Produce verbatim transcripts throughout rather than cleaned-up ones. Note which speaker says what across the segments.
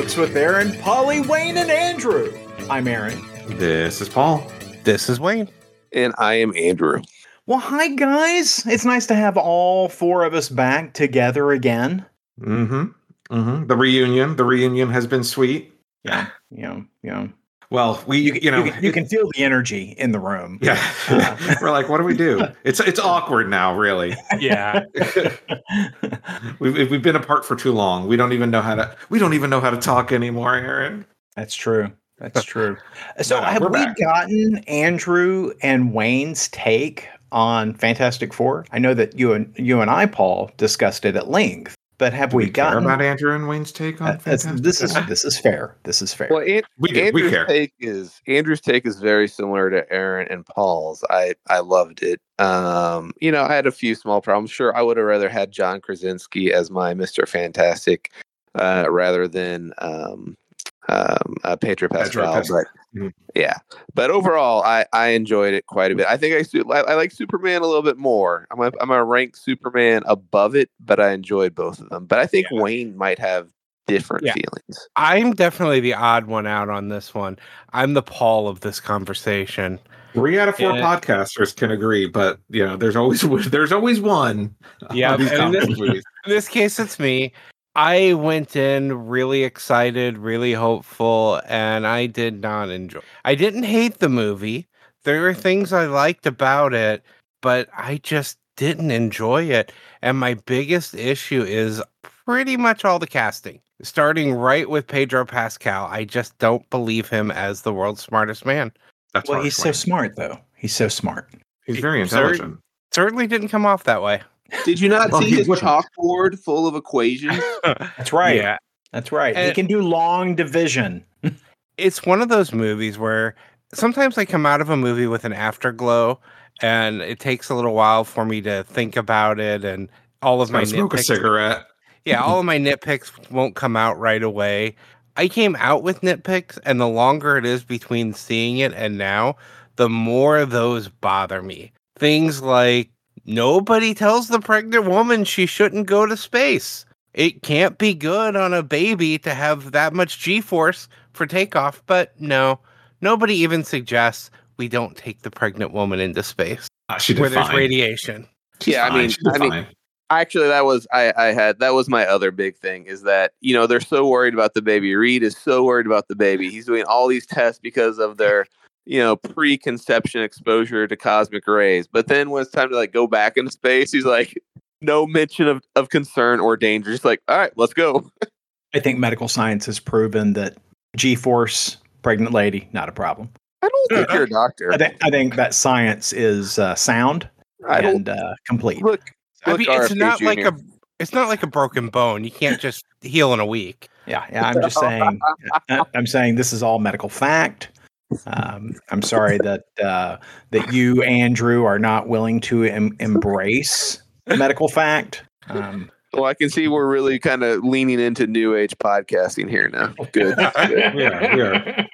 Speaker 1: Comics with Aaron, Polly, Wayne, and Andrew. I'm Aaron.
Speaker 2: This is Paul.
Speaker 3: This is Wayne.
Speaker 4: And I am Andrew.
Speaker 1: Well, hi, guys. It's nice to have all four of us back together again.
Speaker 2: Mm-hmm. Mm-hmm. The reunion. The reunion has been sweet.
Speaker 1: Yeah. You know, you know.
Speaker 2: Well, we, you, you know,
Speaker 1: you can, you can feel the energy in the room.
Speaker 2: Yeah. Uh, We're like, what do we do? It's it's awkward now, really.
Speaker 3: Yeah.
Speaker 2: we've we've been apart for too long. We don't even know how to. We don't even know how to talk anymore, Aaron.
Speaker 1: That's true. That's true. So,
Speaker 2: No,
Speaker 1: have we
Speaker 2: back.
Speaker 1: gotten Andrew and Wayne's take on Fantastic Four? I know that you and you and I, Paul, discussed it at length. But have
Speaker 2: Do
Speaker 1: we,
Speaker 2: we care
Speaker 1: gotten
Speaker 2: about Andrew and Wayne's take on
Speaker 1: uh, that's-
Speaker 2: Fantastic
Speaker 1: this is
Speaker 2: Four?
Speaker 1: this is fair. This is fair.
Speaker 4: Well, An-
Speaker 2: We do.
Speaker 4: Andrew's
Speaker 2: We care.
Speaker 4: take is Andrew's take is very similar to Aaron and Paul's. I I loved it. Um, you know, I had a few small problems. Sure, I would have rather had John Krasinski as my Mister Fantastic uh, rather than um, um, uh, Pedro Pascal.
Speaker 2: Pascal.
Speaker 4: But
Speaker 2: Mhm.
Speaker 4: yeah, but overall, I, I enjoyed it quite a bit. I think I, su- I I like Superman a little bit more. I'm gonna, I'm gonna rank Superman above it, but I enjoyed both of them. But I think
Speaker 3: Yeah.
Speaker 4: Wayne might have different
Speaker 3: Yeah.
Speaker 4: feelings.
Speaker 3: I'm definitely the odd one out on this one. I'm the Paul of this conversation.
Speaker 2: Three out of four
Speaker 3: Yeah.
Speaker 2: podcasters can agree, but you know, there's always there's always one.
Speaker 3: Yeah,
Speaker 2: on these
Speaker 3: and
Speaker 2: comic
Speaker 3: this-
Speaker 2: movies.
Speaker 3: In this case, it's me. I went in really excited, really hopeful, and I did not enjoy. I didn't hate the movie. There were things I liked about it, but I just didn't enjoy it. And my biggest issue is pretty much all the casting. Starting right with Pedro Pascal, I just don't believe him as the world's smartest man.
Speaker 2: That's
Speaker 1: well,
Speaker 2: harsh,
Speaker 1: he's so
Speaker 2: Wayne.
Speaker 1: smart, though. He's so smart.
Speaker 2: He's very
Speaker 3: Sir-
Speaker 2: intelligent.
Speaker 3: Certainly didn't come off that way.
Speaker 4: Did you not
Speaker 2: Well,
Speaker 4: see
Speaker 2: he
Speaker 4: his
Speaker 2: wouldn't.
Speaker 4: chalkboard full of equations?
Speaker 1: That's right.
Speaker 3: Yeah.
Speaker 1: That's right. he
Speaker 3: And-
Speaker 1: can do long division.
Speaker 3: It's one of those movies where sometimes I come out of a movie with an afterglow, and it takes a little while for me to think about it, and all of my
Speaker 2: Gotta smoke a
Speaker 3: nitpicks.
Speaker 2: cigarette.
Speaker 3: Yeah, all of my nitpicks won't come out right away. I came out with nitpicks, and the longer it is between seeing it and now, the more those bother me. Things like nobody tells the pregnant woman she shouldn't go to space. It can't be good on a baby to have that much G-force for takeoff, but no, nobody even suggests we don't take the pregnant woman into space
Speaker 2: Uh, she did
Speaker 3: where there's
Speaker 2: fine.
Speaker 3: radiation.
Speaker 2: She's
Speaker 4: Yeah, I
Speaker 2: fine.
Speaker 4: mean-
Speaker 2: She did
Speaker 4: I mean-
Speaker 2: fine.
Speaker 4: Actually, that was I, I had that was my other big thing is that you know they're so worried about the baby. Reed is so worried about the baby. He's doing all these tests because of their you know preconception exposure to cosmic rays. But then when it's time to like go back into space, he's like no mention of, of concern or danger. Just like all right, let's go.
Speaker 1: I think medical science has proven that G-force, pregnant lady, not a problem.
Speaker 4: I don't think you're a doctor.
Speaker 1: I think I think that science is uh, sound
Speaker 4: I don't
Speaker 1: and uh, complete.
Speaker 4: look.
Speaker 3: I
Speaker 4: look
Speaker 3: mean, it's
Speaker 4: R F K
Speaker 3: not like
Speaker 4: Junior
Speaker 3: a it's not like a broken bone. You can't just heal in a week.
Speaker 1: Yeah, yeah. I'm just saying. I- I'm saying this is all medical fact. Um, I'm sorry that uh, that you, Andrew, are not willing to em- embrace medical fact. Um,
Speaker 4: Well, I can see we're really kind of leaning into new age podcasting here now. Good. Good.
Speaker 2: Yeah, we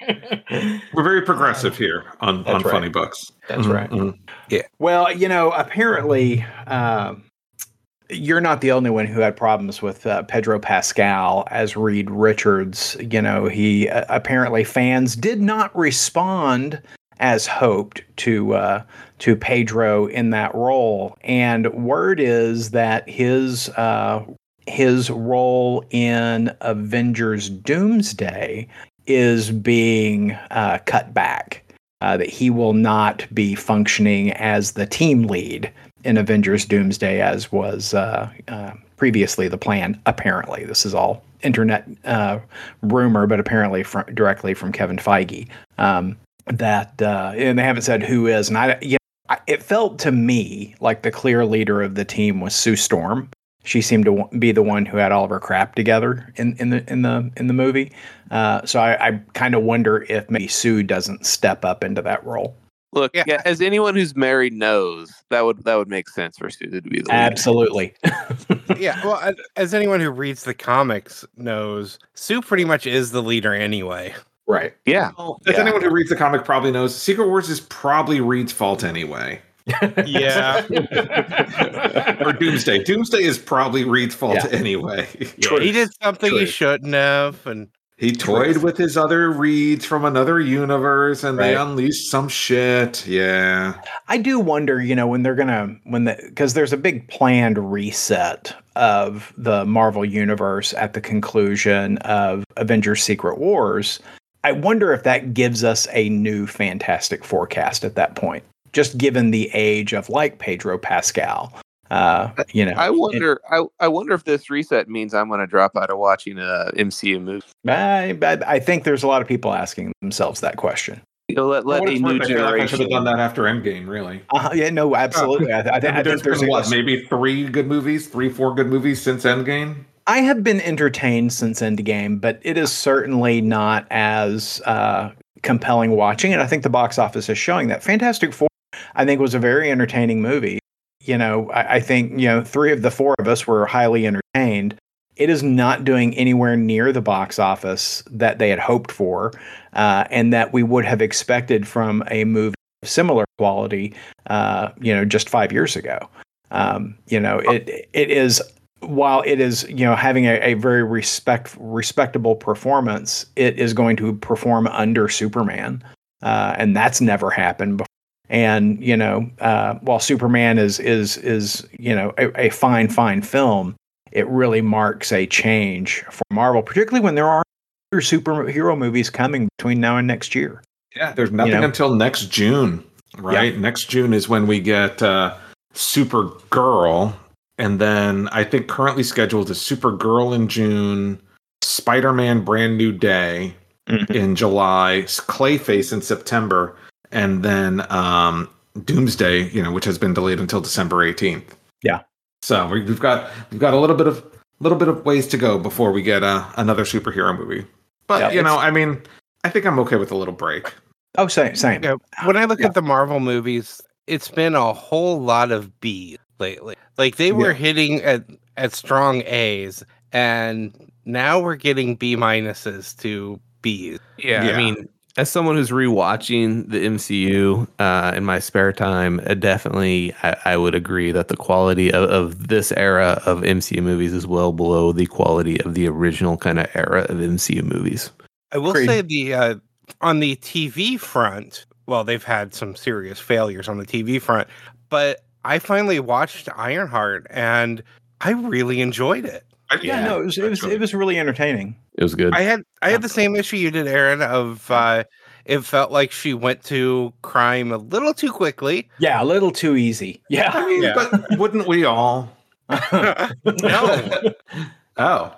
Speaker 2: are. We're very progressive here on,
Speaker 1: That's
Speaker 2: on
Speaker 1: right.
Speaker 2: Funny Books.
Speaker 1: That's
Speaker 2: Mhm,
Speaker 1: right.
Speaker 2: mhm.
Speaker 1: Well, you know, apparently, um, you're not the only one who had problems with uh, Pedro Pascal as Reed Richards. You know, he uh, apparently fans did not respond as hoped to uh, to Pedro in that role, and word is that his uh, his role in Avengers Doomsday is being uh, cut back. Uh, that he will not be functioning as the team lead in Avengers Doomsday as was uh, uh, previously the plan. Apparently, this is all internet uh, rumor, but apparently from, directly from Kevin Feige. Um, that uh, and they haven't said who is, and I, you know, I, it felt to me like the clear leader of the team was Sue Storm. She seemed to w- be the one who had all of her crap together in, in the in the in the movie. Uh, so I, I kind of wonder if maybe Sue doesn't step up into that role.
Speaker 4: Look,
Speaker 3: Yeah.
Speaker 4: yeah. as anyone who's married knows, that would that would make sense for Susan to be the leader.
Speaker 1: Absolutely.
Speaker 3: Yeah, well, a- as anyone who reads the comics knows, Sue pretty much is the leader anyway.
Speaker 1: Right.
Speaker 4: Yeah.
Speaker 2: Well, as
Speaker 4: Yeah.
Speaker 2: anyone who reads the comic probably knows, Secret Wars is probably Reed's fault anyway.
Speaker 3: Yeah,
Speaker 2: Or Doomsday. Doomsday is probably Reed's fault
Speaker 1: Yeah.
Speaker 2: anyway.
Speaker 3: yeah he did something
Speaker 1: True.
Speaker 3: he shouldn't have, and
Speaker 2: He toyed with his other reads from another universe, and they
Speaker 1: Right.
Speaker 2: unleashed some shit. Yeah.
Speaker 1: I do wonder, you know, when they're gonna when the because there's a big planned reset of the Marvel universe at the conclusion of Avengers: Secret Wars. I wonder if that gives us a new Fantastic Four cast at that point, just given the age of like Pedro Pascal. Uh, you know,
Speaker 4: I wonder. I, I wonder if this reset means I'm going to drop out of watching a M C U movie.
Speaker 1: I, I I think there's a lot of people asking themselves that question.
Speaker 4: You know, let let
Speaker 2: What
Speaker 4: a
Speaker 2: it's
Speaker 4: new
Speaker 2: worth, I feel like I should have
Speaker 4: generation.
Speaker 2: done that after Endgame, really.
Speaker 1: Uh, yeah, no, absolutely. I, th- I, th- I
Speaker 2: There's
Speaker 1: think there's
Speaker 2: been,
Speaker 1: a-
Speaker 2: what, maybe three good movies, three, four good movies since Endgame?
Speaker 1: I have been entertained since Endgame, but it is certainly not as uh, compelling watching. And I think the box office is showing that. Fantastic Four, I think, was a very entertaining movie. You know, I, I think, you know, three of the four of us were highly entertained. It is not doing anywhere near the box office that they had hoped for, uh, and that we would have expected from a movie of similar quality, uh, you know, just five years ago. Um, you know, it it is, while it is, you know, having a, a very respect respectable performance, it is going to perform under Superman, uh, and that's never happened before. And you know, uh, while Superman is is is you know a, a fine fine film, it really marks a change for Marvel, particularly when there are other superhero movies coming between now and next year.
Speaker 2: Yeah, there's nothing
Speaker 1: You know?
Speaker 2: until next June, right?
Speaker 1: Yeah.
Speaker 2: Next June is when we get uh, Supergirl, and then I think currently scheduled is Supergirl in June, Spider-Man: Brand New Day
Speaker 1: Mhm.
Speaker 2: in July, Clayface in September, and then um, Doomsday, you know, which has been delayed until December eighteenth.
Speaker 1: Yeah.
Speaker 2: So we- we've got we've got a little bit of little bit of ways to go before we get uh, another superhero movie. But
Speaker 1: Yeah,
Speaker 2: you know,
Speaker 1: it's-
Speaker 2: I mean, I think I'm okay with a little break.
Speaker 1: Oh, same, same.
Speaker 3: Yeah, when I look
Speaker 1: Yeah.
Speaker 3: at the Marvel movies, it's been a whole lot of B's lately. Like they were
Speaker 1: Yeah.
Speaker 3: hitting at at strong A's, and now we're getting B minuses to B's.
Speaker 5: Yeah,
Speaker 2: Yeah.
Speaker 5: I mean, as someone who's rewatching the M C U uh, in my spare time, uh, definitely I, I would agree that the quality of, of this era of M C U movies is well below the quality of the original kind of era of M C U movies.
Speaker 3: I will
Speaker 1: Agreed.
Speaker 3: say the uh, on the T V front, well, they've had some serious failures on the T V front, but I finally watched Ironheart and I really enjoyed it.
Speaker 2: I-
Speaker 1: Yeah, no, it was it was it was really entertaining.
Speaker 5: It was good.
Speaker 3: I had I had the same issue you did, Aaron, of uh, it felt like she went to crime a little too quickly.
Speaker 1: Yeah, a little too easy.
Speaker 2: I
Speaker 1: Yeah.
Speaker 2: mean,
Speaker 3: Yeah.
Speaker 2: but wouldn't we all?
Speaker 3: No.
Speaker 2: Oh.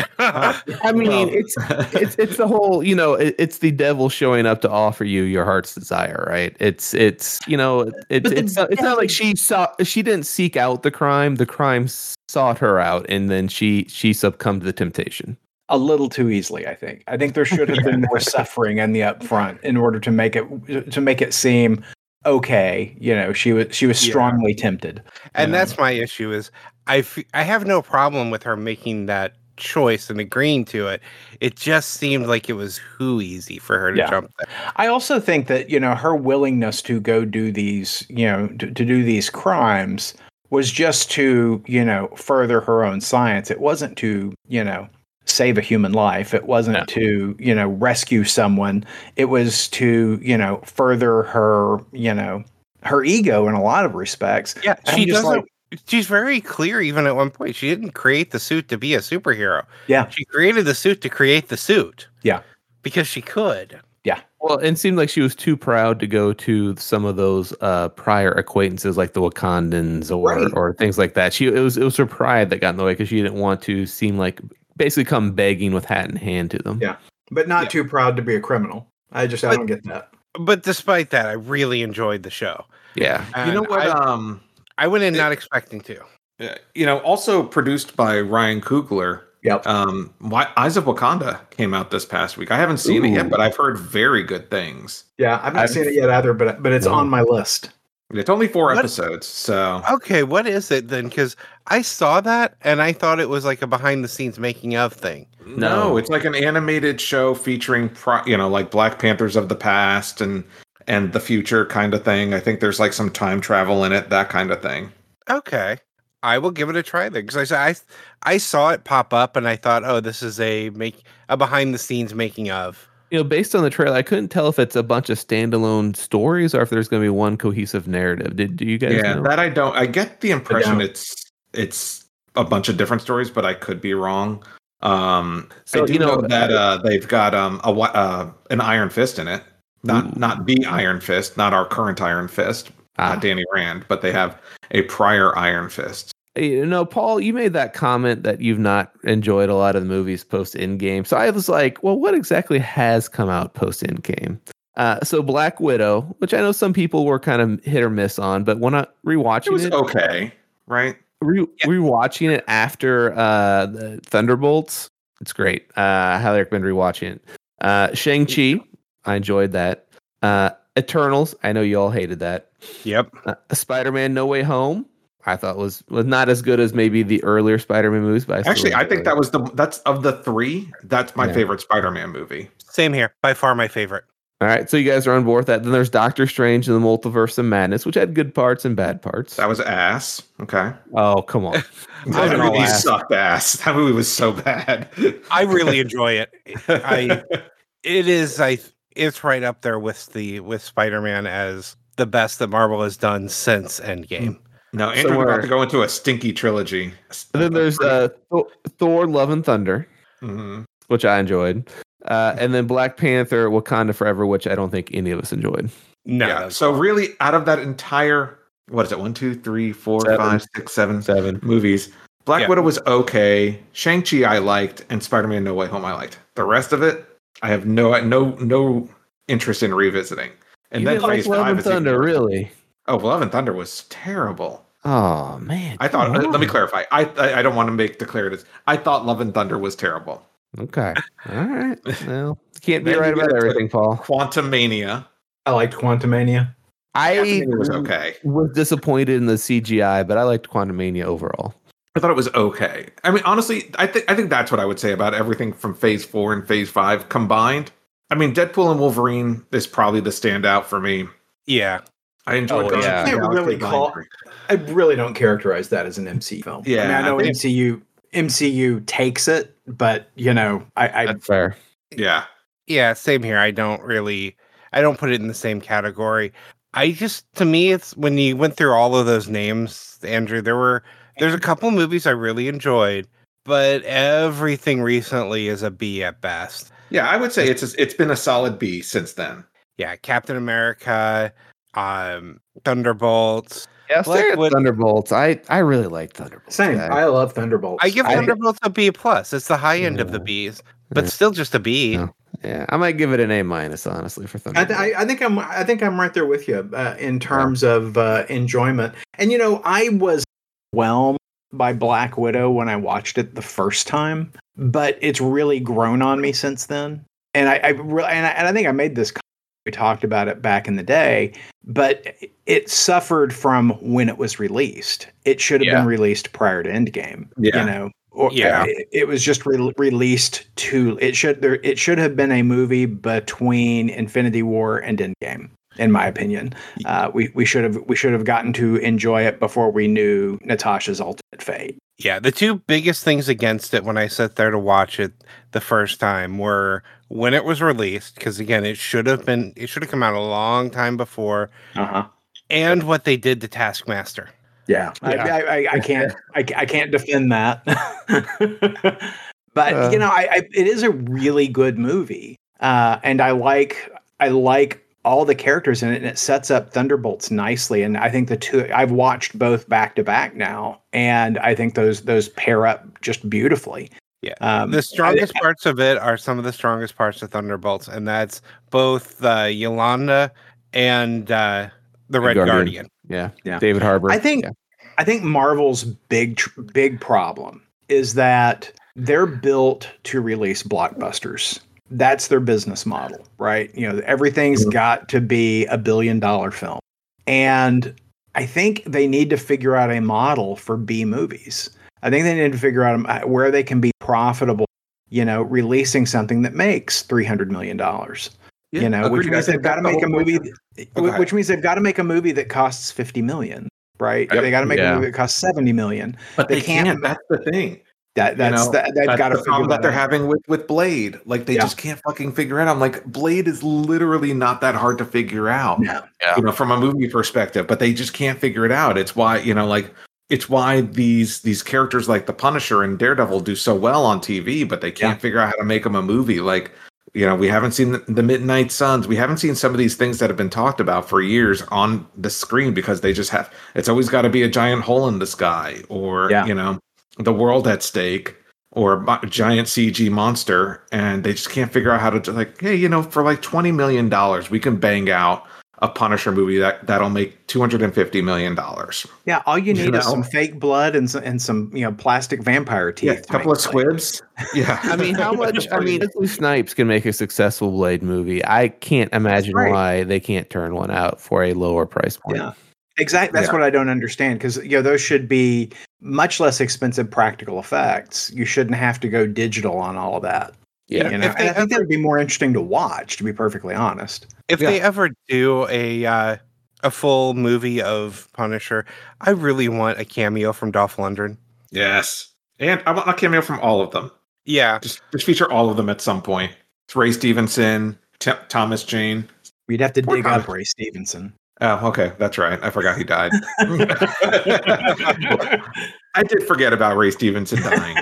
Speaker 5: I mean,
Speaker 2: Well.
Speaker 5: it's it's it's the whole, you know, it, it's the devil showing up to offer you your heart's desire, right? It's it's you know, it's
Speaker 1: But the
Speaker 5: it's not, it's not
Speaker 1: devil-
Speaker 5: like she saw she didn't seek out the crime, the crime sought her out, and then she she succumbed to the temptation.
Speaker 1: A little too easily, I think. I think there should have been more suffering in the upfront in order to make it to make it seem okay. You know, she was she was
Speaker 3: Yeah.
Speaker 1: strongly tempted.
Speaker 3: And
Speaker 1: Yeah.
Speaker 3: that's my issue is I, f- I have no problem with her making that choice and agreeing to it. It just seemed like it was too easy for her to
Speaker 1: Yeah.
Speaker 3: jump there.
Speaker 1: I also think that, you know, her willingness to go do these, you know, to, to do these crimes was just to, you know, further her own science. It wasn't to, you know, save a human life. It wasn't
Speaker 5: No.
Speaker 1: to, you know, rescue someone. It was to, you know, further her, you know, her ego in a lot of respects.
Speaker 3: Yeah,
Speaker 1: I'm
Speaker 3: she
Speaker 1: just
Speaker 3: doesn't.
Speaker 1: like-
Speaker 3: She's very clear, even at one point. She didn't create the suit to be a superhero.
Speaker 1: Yeah.
Speaker 3: She created the suit to create the suit.
Speaker 1: Yeah.
Speaker 3: Because she could.
Speaker 5: Well, it seemed like she was too proud to go to some of those uh, prior acquaintances, like the Wakandans or
Speaker 1: Right.
Speaker 5: or things like that. She it was it was her pride that got in the way because she didn't want to seem like basically come begging with hat in hand to them.
Speaker 1: Yeah. But not
Speaker 3: Yeah.
Speaker 1: too proud to be a criminal. I just, I
Speaker 3: But-
Speaker 1: don't get that.
Speaker 3: But despite that, I really enjoyed the show.
Speaker 5: Yeah.
Speaker 2: You know
Speaker 3: And
Speaker 2: what?
Speaker 3: I,
Speaker 2: um,
Speaker 3: I went in
Speaker 2: it-
Speaker 3: not expecting to.
Speaker 2: uh, you know, also produced by Ryan Coogler.
Speaker 1: Yep.
Speaker 2: Um, Wi- Eyes of Wakanda came out this past week. I haven't seen it yet,
Speaker 5: Ooh.
Speaker 2: but I've heard very good things.
Speaker 1: Yeah, I've not
Speaker 5: I've-
Speaker 1: seen it yet either, but but it's
Speaker 5: No.
Speaker 1: on my list.
Speaker 2: It's only four
Speaker 3: What?
Speaker 2: episodes, so
Speaker 3: Okay, what is it then? Because I saw that and I thought it was like a behind the scenes making of thing.
Speaker 2: no,
Speaker 5: No.
Speaker 2: it's like an animated show featuring, pro- you know, like Black Panthers of the past and and the future kind of thing. I think there's like some time travel in it, that kind of thing.
Speaker 3: Okay. I will give it a try then, because I, I I saw it pop up and I thought, oh, this is a make a behind the scenes making of.
Speaker 5: You know, based on the trailer, I couldn't tell if it's a bunch of standalone stories or if there's going to be one cohesive narrative. Did do you guys
Speaker 2: Yeah,
Speaker 5: know?
Speaker 2: that I don't. I get the impression
Speaker 1: don't.
Speaker 2: it's it's a bunch of different stories, but I could be wrong. Um,
Speaker 5: So,
Speaker 2: I do
Speaker 5: you know,
Speaker 2: know, that uh, they've got um a wi- uh, an Iron Fist in it. Not
Speaker 5: Ooh.
Speaker 2: not the Iron Fist, not our current Iron Fist,
Speaker 5: Ah.
Speaker 2: not Danny Rand, but they have a prior Iron Fist.
Speaker 5: You know, Paul, you made that comment that you've not enjoyed a lot of the movies post Endgame. So I was like, well, what exactly has come out post Endgame? Uh, so Black Widow, which I know some people were kind of hit or miss on, but when I rewatching
Speaker 2: It was
Speaker 5: it,
Speaker 2: okay, right?
Speaker 5: re- rewatching it after uh, the Thunderbolts, it's great. Uh, I highly recommend rewatching it. Uh, Shang-Chi, I enjoyed that. Uh, Eternals, I know you all hated that.
Speaker 3: Yep.
Speaker 5: Uh, Spider-Man No Way Home, I thought was was not as good as maybe the earlier Spider-Man movies, but I still
Speaker 2: Actually, I think
Speaker 5: enjoyed
Speaker 2: that
Speaker 5: it.
Speaker 2: was the that's of the three. That's my
Speaker 5: Yeah.
Speaker 2: favorite Spider-Man movie.
Speaker 3: Same here. By far my favorite.
Speaker 5: All right, so you guys are on board with that. Then there's Doctor Strange and the Multiverse of Madness, which had good parts and bad parts.
Speaker 2: That was ass. Okay,
Speaker 5: Oh, come on.
Speaker 2: that
Speaker 5: Wasn't all
Speaker 2: movie
Speaker 5: ass.
Speaker 2: sucked ass. That movie was so bad.
Speaker 3: I really enjoy it. I it is I it's right up there with the with Spider-Man as the best that Marvel has done since Endgame.
Speaker 2: No, Andrew's
Speaker 5: Somewhere-
Speaker 2: about to go into a stinky trilogy.
Speaker 5: And then there's uh, Thor, Thor Love and Thunder,
Speaker 2: Mhm.
Speaker 5: which I enjoyed. Uh, and then Black Panther, Wakanda Forever, which I don't think any of us enjoyed.
Speaker 3: No,
Speaker 2: yeah.
Speaker 3: that's
Speaker 2: So
Speaker 3: wrong.
Speaker 2: really, out of that entire, what is it? One, two, three, four,
Speaker 5: Seven.
Speaker 2: five, six, seven
Speaker 5: Seven.
Speaker 2: movies. Black
Speaker 3: Yeah.
Speaker 2: Widow was okay. Shang-Chi I liked, and Spider-Man No Way Home I liked. The rest of it, I have no no no interest in revisiting. And
Speaker 5: You
Speaker 2: then
Speaker 5: didn't like
Speaker 2: Phase
Speaker 5: Love
Speaker 2: Five
Speaker 5: and
Speaker 2: is even
Speaker 5: Thunder,
Speaker 2: worse.
Speaker 5: really?
Speaker 2: Oh, Love and Thunder was terrible.
Speaker 5: Oh, man.
Speaker 2: I thought.
Speaker 5: come
Speaker 2: Let me
Speaker 5: on.
Speaker 2: clarify. I I, I don't want to make declaratives. I thought Love and Thunder was terrible.
Speaker 5: Okay. All right. Well, you can't be
Speaker 2: Then
Speaker 5: right
Speaker 2: you
Speaker 5: about
Speaker 2: get to-
Speaker 5: everything, Paul.
Speaker 2: Quantum Mania.
Speaker 1: I liked Quantumania.
Speaker 5: I
Speaker 2: It was okay.
Speaker 5: was disappointed in the C G I, but I liked Quantumania overall.
Speaker 2: I thought it was okay. I mean, honestly, I think I think that's what I would say about everything from Phase Four and Phase Five combined. I mean, Deadpool and Wolverine is probably the standout for me.
Speaker 3: yeah.
Speaker 2: I enjoyed.
Speaker 5: Oh,
Speaker 2: Guardians
Speaker 5: yeah.
Speaker 2: of the
Speaker 1: Can't
Speaker 2: Galaxy
Speaker 1: really
Speaker 2: Volume
Speaker 1: call-
Speaker 2: three.
Speaker 1: I really don't characterize that as an M C U film.
Speaker 2: Yeah,
Speaker 1: I mean, I know
Speaker 2: I think-
Speaker 1: M C U M C U takes it, but you know, I, I
Speaker 5: That's fair.
Speaker 2: Yeah,
Speaker 3: Yeah, same here. I don't really I don't put it in the same category. I just to me it's when you went through all of those names, Andrew, there were there's a couple movies I really enjoyed, but everything recently is a B at best.
Speaker 2: yeah. I would say it's a, it's been a solid B since then.
Speaker 3: Yeah, Captain America, um, Thunderbolts.
Speaker 5: Yeah,
Speaker 3: Black
Speaker 5: Black
Speaker 3: Wid-
Speaker 5: Thunderbolts. I, I really like Thunderbolts.
Speaker 1: same.
Speaker 5: guys.
Speaker 1: I love Thunderbolts.
Speaker 3: I give
Speaker 5: I-
Speaker 3: Thunderbolts a B plus. It's the high end of the
Speaker 5: Yeah.
Speaker 3: Bs, but
Speaker 5: Yeah.
Speaker 3: still just a B.
Speaker 5: Yeah. Yeah, I might give it an A minus, honestly, for
Speaker 1: I,
Speaker 5: Thunderbolts.
Speaker 1: th- I, I think I'm I think I'm right there with you uh, in terms of uh, enjoyment. And you know, I was overwhelmed by Black Widow when I watched it the first time, but it's really grown on me since then. And I, I really and I, and I think I made this comment. We talked about it back in the day, but it suffered from when it was released. It should have
Speaker 2: Yeah.
Speaker 1: been released prior to Endgame.
Speaker 2: Yeah.
Speaker 1: You know, or
Speaker 3: Yeah.
Speaker 1: it, it was just re- released to. It should there. It should have been a movie between Infinity War and Endgame, in my opinion. Uh, we we should have we should have gotten to enjoy it before we knew Natasha's ultimate fate.
Speaker 3: Yeah, the two biggest things against it when I sat there to watch it the first time were when it was released, because again, it should have been it should have come out a long time before,
Speaker 1: Uh huh.
Speaker 3: and what they did to Taskmaster.
Speaker 1: Yeah, I,
Speaker 5: Yeah.
Speaker 1: I, I, I can't, I, I can't defend that. but
Speaker 5: Uh.
Speaker 1: you know, I, I, it is a really good movie, uh, and I like, I like all the characters in it, and it sets up Thunderbolts nicely. And I think the two, I've watched both back to back now, and I think those those pair up just beautifully.
Speaker 3: Yeah.
Speaker 1: Um,
Speaker 3: The strongest
Speaker 1: I-
Speaker 3: parts of it are some of the strongest parts of Thunderbolts, and that's both uh, Yolanda and uh, the Red
Speaker 5: Guardian.
Speaker 3: Guardian.
Speaker 5: yeah.
Speaker 1: Yeah.
Speaker 5: David Harbour.
Speaker 1: I think
Speaker 5: Yeah.
Speaker 1: I think Marvel's big tr- big problem is that they're built to release blockbusters. That's their business model, right? You know, everything's
Speaker 2: Mhm.
Speaker 1: got to be a billion dollar film. And I think they need to figure out a model for B movies. I think they need to figure out um, where they can be profitable, you know, releasing something that makes three hundred million dollars. You know, which
Speaker 2: agreed. I
Speaker 1: means
Speaker 2: think
Speaker 1: they've got to
Speaker 2: that's the
Speaker 1: make a
Speaker 2: whole point
Speaker 1: movie
Speaker 2: of- Oh, go ahead.
Speaker 1: which means they've got to make a movie that costs fifty million. right?
Speaker 2: Yep.
Speaker 1: They got to make
Speaker 5: Yeah.
Speaker 1: a movie that costs seventy million.
Speaker 2: But they,
Speaker 1: They can't-
Speaker 2: can't. That's the thing.
Speaker 1: That that's
Speaker 2: you know,
Speaker 1: that, they've
Speaker 2: that's
Speaker 1: got to
Speaker 2: the
Speaker 1: figure
Speaker 2: problem that,
Speaker 1: that
Speaker 2: they're
Speaker 1: out.
Speaker 2: having with, with Blade. Like they
Speaker 1: Yeah.
Speaker 2: just can't fucking figure it out. I'm like, Blade is literally not that hard to figure out.
Speaker 1: No.
Speaker 2: You know, from a movie perspective, but they just can't figure it out. It's why, you know, like it's why these these characters like the Punisher and Daredevil do so well on T V, but they can't
Speaker 1: Yeah.
Speaker 2: figure out how to make them a movie. Like, you know, we haven't seen the, the Midnight Suns. We haven't seen some of these things that have been talked about for years on the screen because they just have. It's always got to be a giant hole in the sky, or
Speaker 1: Yeah.
Speaker 2: you know, the world at stake, or a giant C G monster, and they just can't figure out how to like, hey, you know, for like twenty million dollars, we can bang out a Punisher movie that that'll make two hundred fifty million dollars.
Speaker 1: Yeah, all you need
Speaker 2: You
Speaker 1: is
Speaker 2: know?
Speaker 1: some fake blood and some, and some you know plastic vampire teeth.
Speaker 2: Yeah, a
Speaker 1: to
Speaker 2: couple
Speaker 1: make
Speaker 2: of
Speaker 1: Blade.
Speaker 2: squibs. Yeah,
Speaker 5: I mean, how much? I mean, Wesley Snipes can make a successful Blade movie. I can't imagine
Speaker 1: right.
Speaker 5: why they can't turn one out for a lower price point.
Speaker 1: Yeah, exactly. That's
Speaker 2: Yeah.
Speaker 1: what I don't understand because you know those should be much less expensive practical effects. You shouldn't have to go digital on all of that.
Speaker 5: Yeah.
Speaker 1: You know,
Speaker 3: If they
Speaker 1: and I think that
Speaker 3: ever-
Speaker 1: would be more interesting to watch. To be perfectly honest.
Speaker 3: If
Speaker 2: Yeah.
Speaker 3: they ever do a uh, a full movie of Punisher, I really want a cameo from Dolph Lundgren.
Speaker 2: yes, and I want a cameo from all of them.
Speaker 3: Yeah,
Speaker 2: Just just feature all of them at some point. It's Ray Stevenson, T- Thomas Jane.
Speaker 1: We'd have to
Speaker 2: Poor
Speaker 1: dig
Speaker 2: guy.
Speaker 1: up Ray Stevenson.
Speaker 2: Oh, okay, that's right. I forgot he died. I did forget about Ray Stevenson dying.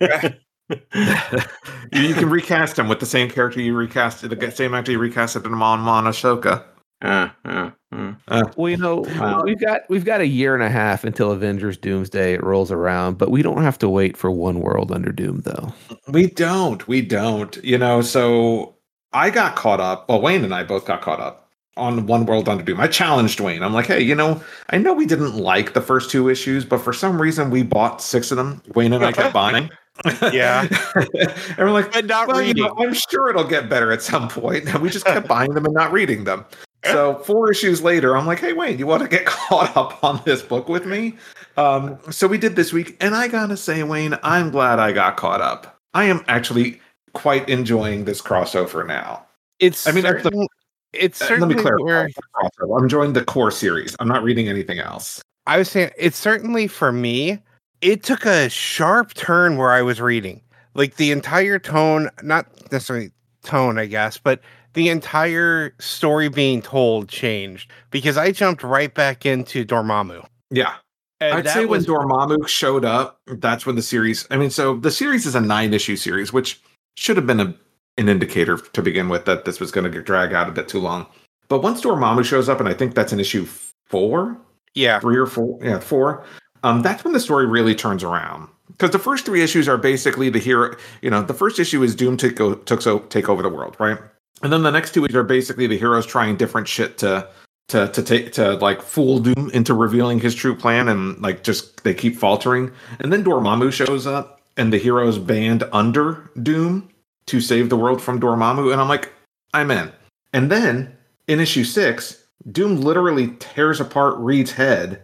Speaker 2: you, you can recast him with the same character you recast the same actor you recasted him on Mon Ahsoka.
Speaker 1: Uh, uh, uh.
Speaker 5: Well, you know,
Speaker 1: Wow.
Speaker 5: we've got we've got a year and a half until Avengers Doomsday rolls around, but we don't have to wait for One World Under Doom, though.
Speaker 2: We don't. We don't. You know, so I got caught up. Well, Wayne and I both got caught up on One World Under Doom. I challenged Wayne. I'm like, hey, you know, I know we didn't like the first two issues, but for some reason we bought six of them. Wayne and I kept buying.
Speaker 3: Yeah.
Speaker 2: And we're like,
Speaker 3: but not
Speaker 2: well, you
Speaker 3: reading.
Speaker 2: know, I'm sure it'll get better at some point. And we just kept buying them and not reading them. So four issues later, I'm like, hey, Wayne, you want to get caught up on this book with me? Um, so we did this week. And I got to say, Wayne, I'm glad I got caught up. I am actually quite enjoying this crossover now.
Speaker 3: It's
Speaker 2: I mean, that's the-
Speaker 3: certain, it's
Speaker 2: Uh,
Speaker 3: certainly
Speaker 2: Let me clarify.
Speaker 3: where
Speaker 2: the crossover. I'm enjoying the core series. I'm not reading anything else.
Speaker 3: I was saying it's certainly for me. It took a sharp turn where I was reading, like the entire tone, not necessarily tone, I guess, but the entire story being told changed because I jumped right back into Dormammu.
Speaker 2: Yeah.
Speaker 3: And
Speaker 2: I'd
Speaker 3: that
Speaker 2: say when
Speaker 3: was-
Speaker 2: Dormammu showed up, that's when the series. I mean, so the series is a nine issue series, which should have been a, an indicator to begin with that this was going to drag out a bit too long. But once Dormammu shows up, and I think that's in issue four,
Speaker 3: yeah,
Speaker 2: three or four, yeah, four. Um, that's when the story really turns around because the first three issues are basically the hero. You know, the first issue is Doom to go took so take over the world, right? And then the next two issues are basically the heroes trying different shit to to to take to like fool Doom into revealing his true plan, and like just they keep faltering. And then Dormammu shows up, and the heroes band under Doom to save the world from Dormammu, and I'm like, I'm in. And then in issue six, Doom literally tears apart Reed's head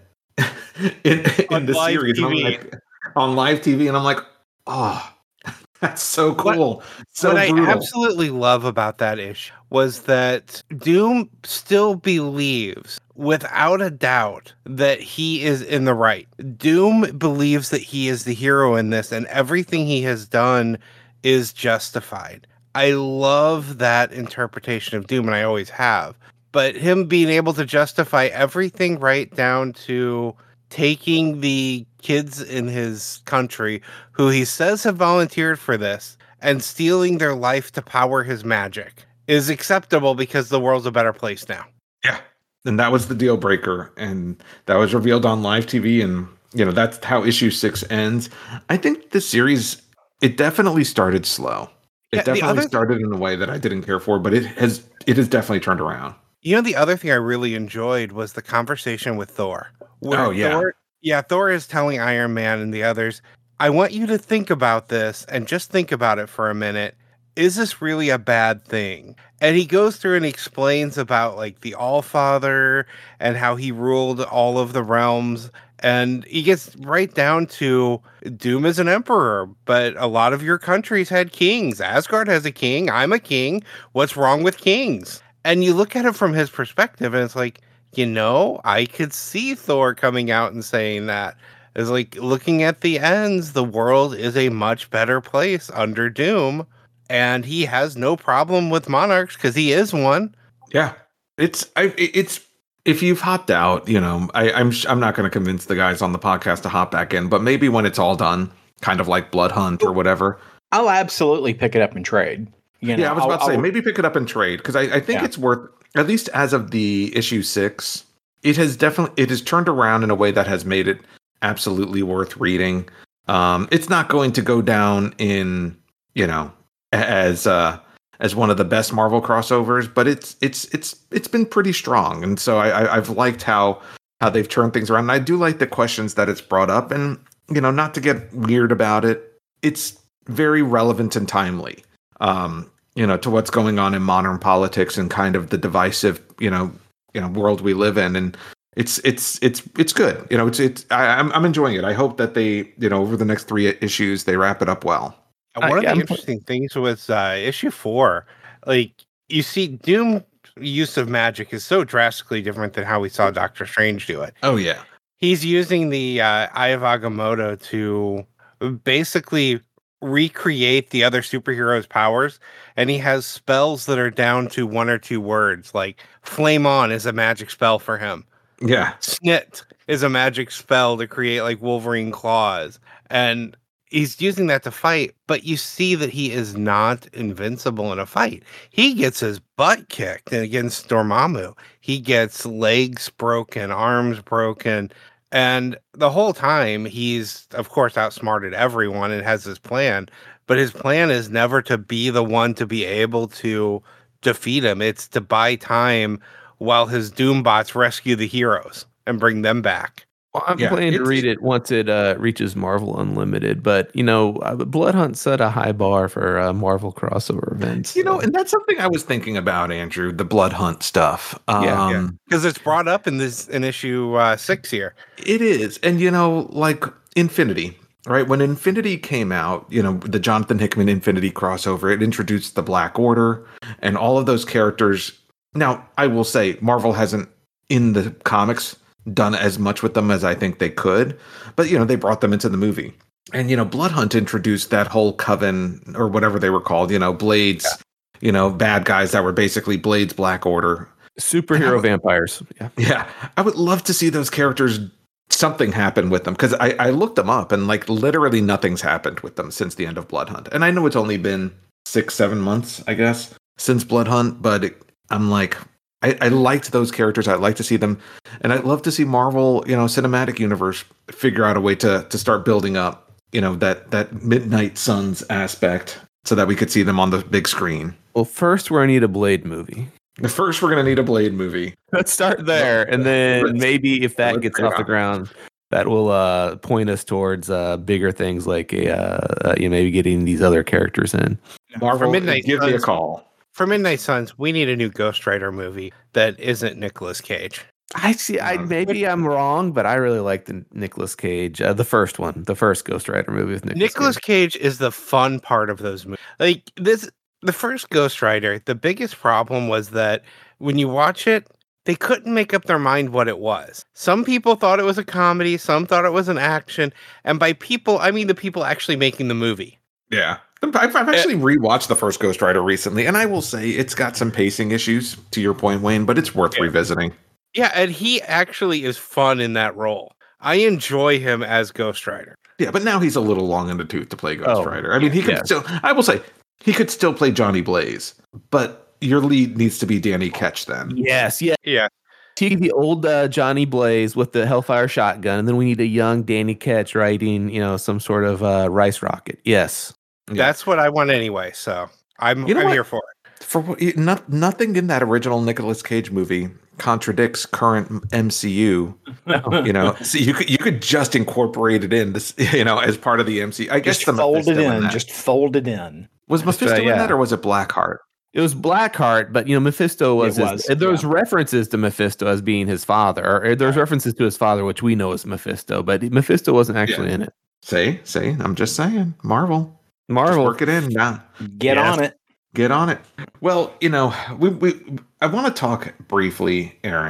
Speaker 2: in, in
Speaker 3: On
Speaker 2: the
Speaker 3: live
Speaker 2: series
Speaker 3: T V.
Speaker 2: And I'm like, on live T V, and I'm like, oh, that's so cool, so
Speaker 3: what
Speaker 2: brutal.
Speaker 3: I absolutely love about that issue was that Doom still believes, without a doubt, that he is in the right. Doom believes that he is the hero in this, and everything he has done is justified. I love that interpretation of Doom, and I always have. But him being able to justify everything right down to taking the kids in his country who he says have volunteered for this and stealing their life to power his magic is acceptable because the world's a better place now.
Speaker 2: Yeah. And that was the deal breaker. And that was revealed on live T V. And, you know, that's how issue six ends. I think the series, it definitely started slow. It
Speaker 3: Yeah, the
Speaker 2: definitely
Speaker 3: other-
Speaker 2: started in a way that I didn't care for, but it has it has definitely turned around.
Speaker 3: You know, the other thing I really enjoyed was the conversation with Thor. where
Speaker 2: Oh, yeah.
Speaker 3: Thor, yeah, Thor is telling Iron Man and the others, I want you to think about this and just think about it for a minute. Is this really a bad thing? And he goes through and explains about like the Allfather and how he ruled all of the realms. And he gets right down to Doom is an emperor, but a lot of your countries had kings. Asgard has a king. I'm a king. What's wrong with kings? And you look at it from his perspective and it's like, you know, I could see Thor coming out and saying that. It's like, looking at the ends, the world is a much better place under Doom, and he has no problem with monarchs because he is one.
Speaker 2: Yeah, it's I, it's if you've hopped out, you know, I, I'm I'm not going to convince the guys on the podcast to hop back in, but maybe when it's all done, kind of like Blood Hunt or whatever,
Speaker 1: I'll absolutely pick it up and trade. You know,
Speaker 2: yeah, I was about
Speaker 1: I'll,
Speaker 2: to say
Speaker 1: I'll,
Speaker 2: maybe pick it up and trade because I, I think
Speaker 1: Yeah.
Speaker 2: it's worth, at least as of the issue six, it has definitely it has turned around in a way that has made it absolutely worth reading. Um, it's not going to go down in, you know, as uh, as one of the best Marvel crossovers, but it's it's it's it's been pretty strong, and so I, I I've liked how how they've turned things around. And I do like the questions that it's brought up, and you know, not to get weird about it, it's very relevant and timely. Um, you know, to what's going on in modern politics and kind of the divisive, you know, you know, world we live in, and it's it's it's it's good. You know, it's it's I, I'm I'm enjoying it. I hope that they, you know, over the next three issues they wrap it up well.
Speaker 3: And one
Speaker 5: I-
Speaker 3: of the
Speaker 5: I'm-
Speaker 3: interesting things was uh, issue four. Like, you see, Doom use of magic is so drastically different than how we saw Doctor Strange do it.
Speaker 2: Oh yeah,
Speaker 3: He's using the uh, Eye of Agamotto to basically recreate the other superheroes' powers, and he has spells that are down to one or two words. Like, Flame On is a magic spell for him.
Speaker 2: yeah.
Speaker 3: Snit is a magic spell to create like Wolverine claws, and he's using that to fight. But you see that he is not invincible in a fight. He gets his butt kicked against Dormammu. He gets legs broken, arms broken, and the whole time he's, of course, outsmarted everyone and has his plan. But his plan is never to be the one to be able to defeat him. It's to buy time while his Doombots rescue the heroes and bring them back.
Speaker 5: Well, I'm
Speaker 2: Yeah,
Speaker 5: planning to
Speaker 2: it's-
Speaker 5: read it once it uh, reaches Marvel Unlimited, but you know, uh, Blood Hunt set a high bar for uh, Marvel crossover events.
Speaker 2: You know,
Speaker 5: so-
Speaker 2: and that's something I was thinking about, Andrew, the Blood Hunt stuff. Um,
Speaker 5: Yeah,
Speaker 3: yeah. Because it's brought up in this in issue uh, six here.
Speaker 2: It is. And, you know, like Infinity, right? When Infinity came out, you know, the Jonathan Hickman Infinity crossover, it introduced the Black Order and all of those characters. Now, I will say Marvel hasn't, in the comics, done as much with them as I think they could. But, you know, they brought them into the movie. And, you know, Blood Hunt introduced that whole coven or whatever they were called, you know, Blades, you know, bad guys that were basically Blades Black Order.
Speaker 5: superhero
Speaker 2: would-
Speaker 5: vampires. Yeah.
Speaker 2: Yeah, I would love to see those characters, something happen with them, because I, I looked them up and like literally nothing's happened with them since the end of Blood Hunt. And I know it's only been six, seven months, I guess, since Blood Hunt, but it, I'm like, I, I liked those characters. I'd like to see them, and I'd love to see Marvel, you know, cinematic universe figure out a way to to start building up, you know, that that Midnight Suns aspect, so that we could see them on the big screen.
Speaker 5: Well, first we're gonna need a Blade movie.
Speaker 2: First, we're gonna need a Blade movie.
Speaker 5: Let's start there, and then
Speaker 2: Let's-
Speaker 5: maybe if that
Speaker 2: let's
Speaker 5: gets
Speaker 2: get
Speaker 5: off the
Speaker 2: on it.
Speaker 5: ground, that will uh, point us towards uh, bigger things like a uh, uh, you know, maybe getting these other characters in.
Speaker 2: Marvel,
Speaker 3: For Midnight
Speaker 2: give me a
Speaker 3: Suns-
Speaker 2: call.
Speaker 3: For Midnight Suns, we need a new Ghost Rider movie that isn't Nicolas Cage.
Speaker 5: I see. I
Speaker 2: Um,
Speaker 5: maybe I'm wrong, but I really like the Nicolas Cage, uh, the first one, the first Ghost Rider movie with Nicolas.
Speaker 3: Nicolas
Speaker 5: Cage.
Speaker 3: Cage is the fun part of those movies. Like this, the first Ghost Rider. The biggest problem was that when you watch it, they couldn't make up their mind what it was. Some people thought it was a comedy, some thought it was an action, and by people, I mean the people actually making the movie.
Speaker 2: Yeah. I've, I've actually rewatched the first Ghost Rider recently, and I will say it's got some pacing issues, to your point, Wayne, but it's worth
Speaker 3: Yeah.
Speaker 2: revisiting.
Speaker 3: Yeah, and he actually is fun in that role. I enjoy him as Ghost Rider.
Speaker 2: Yeah, but now he's a little long in the tooth to play Ghost
Speaker 5: Oh,
Speaker 2: Rider. I mean, he could
Speaker 5: yeah.
Speaker 2: still, I will say, he could still play Johnny Blaze, but your lead needs to be Danny Ketch then.
Speaker 5: Yes, yeah.
Speaker 3: Yeah.
Speaker 5: Take the old uh, Johnny Blaze with the Hellfire shotgun, and then we need a young Danny Ketch riding, you know, some sort of uh, rice rocket. Yes.
Speaker 2: Yeah.
Speaker 3: That's what I want anyway, so I'm,
Speaker 2: You know
Speaker 3: I'm
Speaker 2: what?
Speaker 3: here for it.
Speaker 2: For what- it- not, nothing in that original Nicolas Cage movie contradicts current M C U. You know, so you could you could just incorporate it in this, you know, as part of the M C U. I guess
Speaker 1: Just
Speaker 2: the
Speaker 1: fold it
Speaker 2: Mephisto
Speaker 1: in.
Speaker 2: that.
Speaker 1: Just fold it in.
Speaker 2: Was
Speaker 5: That's
Speaker 2: Mephisto
Speaker 5: right,
Speaker 2: in
Speaker 5: yeah.
Speaker 2: that, or was it Blackheart?
Speaker 5: It was Blackheart, but you know Mephisto was,
Speaker 1: It
Speaker 5: his,
Speaker 1: was,
Speaker 5: there's
Speaker 1: yeah.
Speaker 5: references to Mephisto as being his father, or, or there's references to his father, which we know as Mephisto, but Mephisto wasn't actually
Speaker 2: Yeah.
Speaker 5: in it.
Speaker 2: Say, say, I'm just saying, Marvel, just
Speaker 5: Marvel,
Speaker 2: work it in now.
Speaker 1: Get
Speaker 5: Yes.
Speaker 1: on it.
Speaker 2: Get on it. Well, you know, we we I want to talk briefly, Aaron,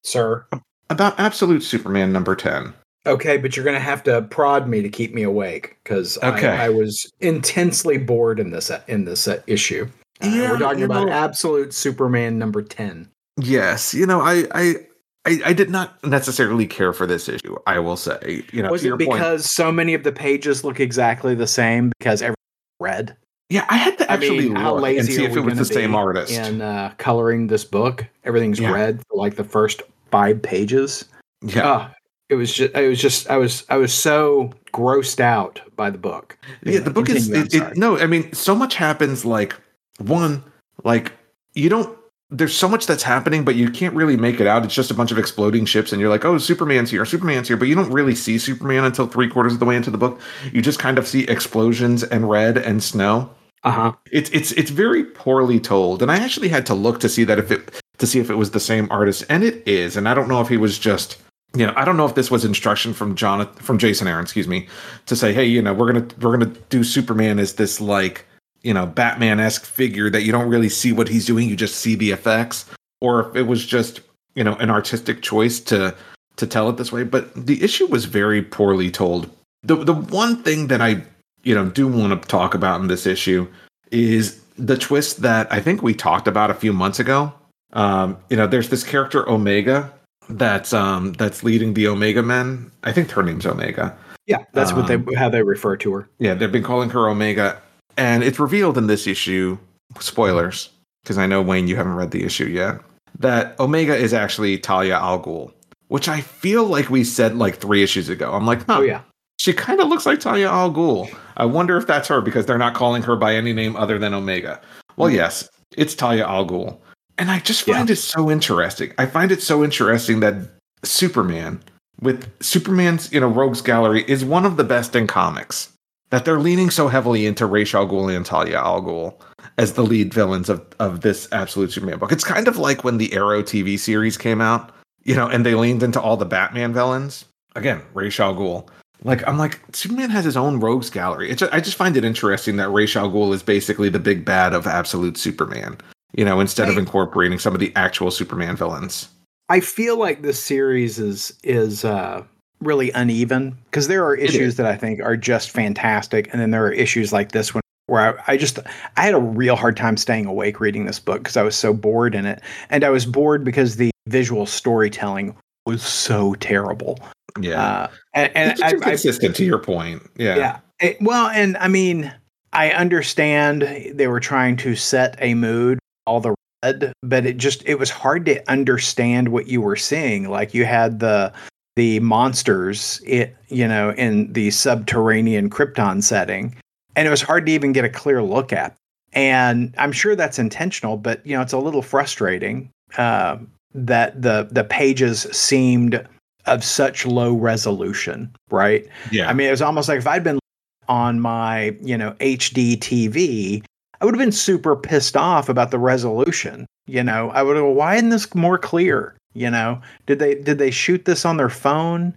Speaker 1: Sir.
Speaker 2: about Absolute Superman number ten.
Speaker 1: Okay, but you're going to have to prod me to keep me awake because
Speaker 2: Okay.
Speaker 1: I, I was intensely bored in this in this uh, issue. Uh,
Speaker 2: Yeah,
Speaker 1: we're talking
Speaker 2: you
Speaker 1: about
Speaker 2: know-
Speaker 1: Absolute Superman number ten.
Speaker 2: Yes, you know, I, I, I, I did not necessarily care for this issue. I will say, you know,
Speaker 1: Was
Speaker 2: to
Speaker 1: it
Speaker 2: your point-
Speaker 1: because so many of the pages look exactly the same because everything's red?
Speaker 2: Yeah, I had to actually
Speaker 1: I mean, how
Speaker 2: look
Speaker 1: lazy
Speaker 2: and see
Speaker 1: are
Speaker 2: if
Speaker 1: we
Speaker 2: it was
Speaker 1: gonna
Speaker 2: the same
Speaker 1: be
Speaker 2: artist.
Speaker 1: in uh, coloring this book? Everything's
Speaker 2: Yeah.
Speaker 1: red for like the first five pages.
Speaker 2: Yeah,
Speaker 1: Oh, it was just, it was just, I was, I was so grossed out by the book.
Speaker 2: yeah. The book is
Speaker 1: Continue, I'm
Speaker 2: it, it,
Speaker 1: sorry.
Speaker 2: no. I mean, so much happens. Like one, like you don't. There's so much that's happening, but you can't really make it out. It's just a bunch of exploding ships, and you're like, "Oh, Superman's here! Superman's here!" But you don't really see Superman until three quarters of the way into the book. You just kind of see explosions and red and snow.
Speaker 1: Uh huh.
Speaker 2: It's it's it's very poorly told, and I actually had to look to see that if it to see if it was the same artist, and it is. And I don't know if he was just, you know, I don't know if this was instruction from Jonathan from Jason Aaron, excuse me, to say, hey, you know, we're gonna we're gonna do Superman as this like, you know, Batman-esque figure that you don't really see what he's doing, you just see the effects, or if it was just, you know, an artistic choice to to tell it this way. But the issue was very poorly told. The the one thing that I, you know, do want to talk about in this issue is the twist that I think we talked about a few months ago. Um, you know, there's this character Omega that's um that's leading the Omega Men. I think her name's Omega.
Speaker 1: Yeah, that's what
Speaker 2: Um,
Speaker 1: they how they refer to her.
Speaker 2: Yeah, they've been calling her Omega, and it's revealed in this issue. Spoilers, because I know Wayne, you haven't read the issue yet. That Omega is actually Talia al Ghul, which I feel like we said like three issues ago. I'm like, huh,
Speaker 1: Oh yeah.
Speaker 2: she kind of looks like Talia al Ghul. I wonder if that's her because they're not calling her by any name other than Omega. Well, yes, it's Talia al Ghul. And I just find it so interesting. I find it so interesting that Superman, with Superman's, you know, Rogues Gallery, is one of the best in comics. That they're leaning so heavily into Ra's al Ghul and Talia al Ghul as the lead villains of, of this Absolute Superman book. It's kind of like when the Arrow T V series came out, you know, and they leaned into all the Batman villains. Again, Ra's al Ghul. Like, I'm like, Superman has his own Rogues Gallery. It's just, I just find it interesting that Ra's al Ghul is basically the big bad of Absolute Superman, you know, instead of
Speaker 1: Right.
Speaker 2: incorporating some of the actual Superman villains.
Speaker 1: I feel like this series is is uh, really uneven because there are issues that I think are just fantastic, and then there are issues like this one where I, I just I had a real hard time staying awake reading this book because I was so bored in it, and I was bored because the visual storytelling was so terrible.
Speaker 2: Yeah.
Speaker 1: Uh, and and
Speaker 2: it's
Speaker 1: I, I,
Speaker 2: inconsistent to your point. Yeah.
Speaker 1: yeah. It- well, and I mean, I understand they were trying to set a mood, all the red, but it just it was hard to understand what you were seeing. Like you had the the monsters, it you know, in the subterranean Krypton setting, and it was hard to even get a clear look at. And I'm sure that's intentional, but you know, it's a little frustrating uh, that the the pages seemed of such low resolution, right?
Speaker 2: Yeah.
Speaker 1: I mean, it was almost like if I'd been on my, you know, H D T V, I would have been super pissed off about the resolution. You know, I would have, why isn't this more clear? You know, did they did they shoot this on their phone?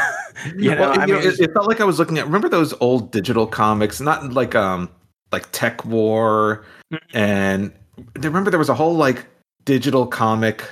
Speaker 1: you know,
Speaker 2: Well,
Speaker 1: I
Speaker 2: you
Speaker 1: mean,
Speaker 2: know, it, it felt like I was looking at, remember those old digital comics, not like um like Tech War, and remember there was a whole like digital comic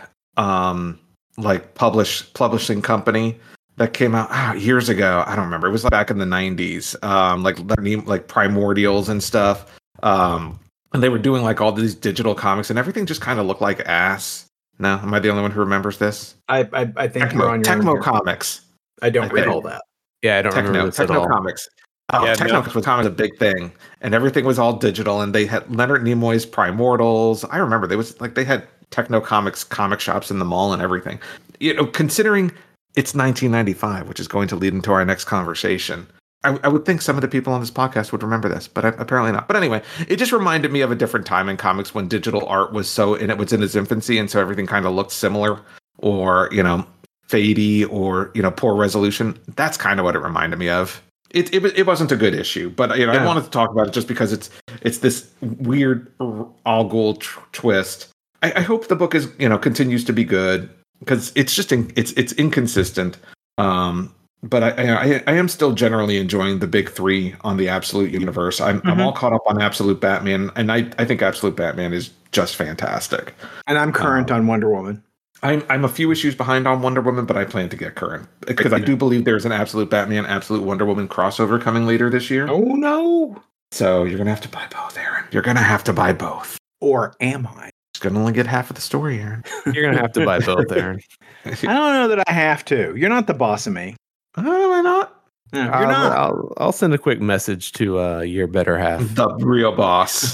Speaker 2: um like publish publishing company that came out ah, years ago. I don't remember. It was like back in the nineties. Um, like like Primordials and stuff. Um, and they were doing like all these digital comics, and everything just kind of looked like ass. No, am I the only one who remembers this?
Speaker 1: I I, I think you're
Speaker 2: Tecmo,
Speaker 1: on your own
Speaker 2: Tecmo
Speaker 1: here.
Speaker 2: Comics.
Speaker 1: I don't
Speaker 2: I think.
Speaker 1: recall that.
Speaker 5: Yeah, I don't remember
Speaker 2: Techno,
Speaker 5: this at
Speaker 2: Techno
Speaker 5: all.
Speaker 2: Comics. Oh,
Speaker 3: Yeah,
Speaker 2: Techno
Speaker 3: no.
Speaker 2: Comics was a big thing, and everything was all digital. And they had Leonard Nimoy's Primordials. I remember they was like they had Techno Comics comic shops in the mall and everything. You know, considering it's nineteen ninety-five, which is going to lead into our next conversation. I, I would think some of the people on this podcast would remember this, but apparently not. But anyway, it just reminded me of a different time in comics when digital art was so, and it was in its infancy, and so everything kind of looked similar, or you know, fadey, or you know, poor resolution. That's kind of what it reminded me of. It it, it wasn't a good issue, but you know,
Speaker 1: Yeah.
Speaker 2: I wanted to talk about it just because it's it's this weird all gold tr- twist. I, I hope the book is you know continues to be good because it's just in, it's it's inconsistent. Um, but I, I I am still generally enjoying the big three on the Absolute universe. I'm I'm
Speaker 1: Mhm.
Speaker 2: all caught up on Absolute Batman, and I I think Absolute Batman is just fantastic.
Speaker 1: And I'm current
Speaker 2: Um,
Speaker 1: on Wonder Woman.
Speaker 2: I'm I'm a few issues behind on Wonder Woman, but I plan to get current because I do believe there's an absolute Batman, absolute Wonder Woman crossover coming later this year.
Speaker 1: Oh no!
Speaker 2: So you're gonna have to buy both, Aaron. You're gonna have to buy both.
Speaker 1: Or am I?
Speaker 2: Just gonna only get half of the story, Aaron.
Speaker 5: You're gonna have to buy both, Aaron.
Speaker 1: I don't know that I have to. You're not the boss of me.
Speaker 2: Oh, am I not?
Speaker 1: No, you're
Speaker 5: I'll,
Speaker 1: not.
Speaker 5: I'll, I'll send a quick message to uh, your better half.
Speaker 2: The real boss.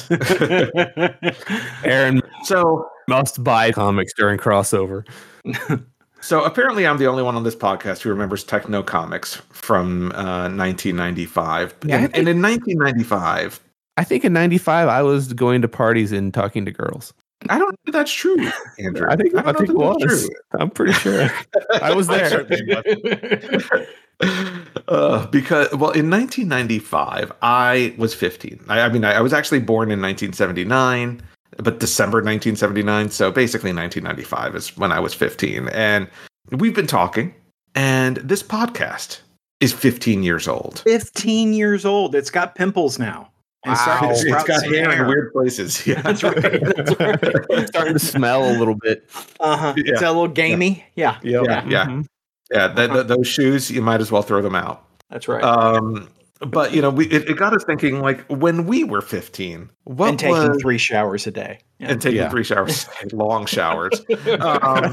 Speaker 5: Aaron
Speaker 2: so
Speaker 5: must buy comics during crossover.
Speaker 2: So apparently I'm the only one on this podcast who remembers Techno Comics from uh, nineteen ninety-five.
Speaker 5: Yeah, I
Speaker 2: and,
Speaker 5: think-
Speaker 2: and in nineteen ninety-five,
Speaker 5: I think in ninety-five I was going to parties and talking to girls.
Speaker 2: I don't know if that's true, Andrew.
Speaker 5: I think I,
Speaker 2: don't
Speaker 5: think it
Speaker 2: know if
Speaker 5: was. I'm pretty sure. I was
Speaker 3: I
Speaker 5: there.
Speaker 3: certainly was.
Speaker 2: uh, because, well, in nineteen ninety-five, I was fifteen. I, I mean, I, I was actually born in nineteen seventy-nine, but December nineteen seventy-nine. So basically nineteen ninety-five is when I was fifteen. And we've been talking, and this podcast is fifteen years old.
Speaker 1: fifteen years old. It's got pimples now. And
Speaker 3: Wow.
Speaker 1: starting to
Speaker 2: It's, it's
Speaker 1: sprout
Speaker 2: got
Speaker 1: some
Speaker 2: hair in
Speaker 1: hair.
Speaker 2: weird places. Yeah.
Speaker 1: That's right. That's right.
Speaker 5: It's starting to smell a little bit.
Speaker 1: Uh-huh.
Speaker 2: Yeah.
Speaker 1: It's a little gamey. Yeah.
Speaker 2: Yeah, yeah.
Speaker 5: Mhm.
Speaker 2: Yeah, th- th- those shoes, you might as well throw them out.
Speaker 1: That's right.
Speaker 2: Um, but, you know, we it, it got us thinking, like, when we were fifteen, what
Speaker 1: and taking
Speaker 2: was...
Speaker 1: three showers a day. Yeah.
Speaker 2: And taking
Speaker 5: Yeah.
Speaker 2: three showers, long showers. Um,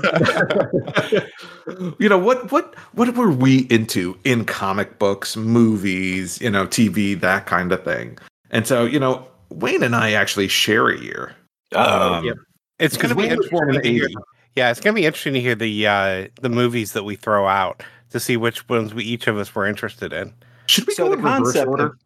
Speaker 2: you know, what what what were we into in comic books, movies, you know, T V, that kind of thing? And so, you know, Wayne and I actually share a year. Um,
Speaker 3: Yep. It's going to be
Speaker 2: Wayne was born in
Speaker 3: interesting to hear.
Speaker 2: eighty.
Speaker 3: Yeah, it's going to be interesting to hear the uh, the movies that we throw out to see which ones we each of us were interested in.
Speaker 2: Should we
Speaker 1: So
Speaker 2: go
Speaker 1: the
Speaker 2: in reverse
Speaker 1: concept
Speaker 2: order?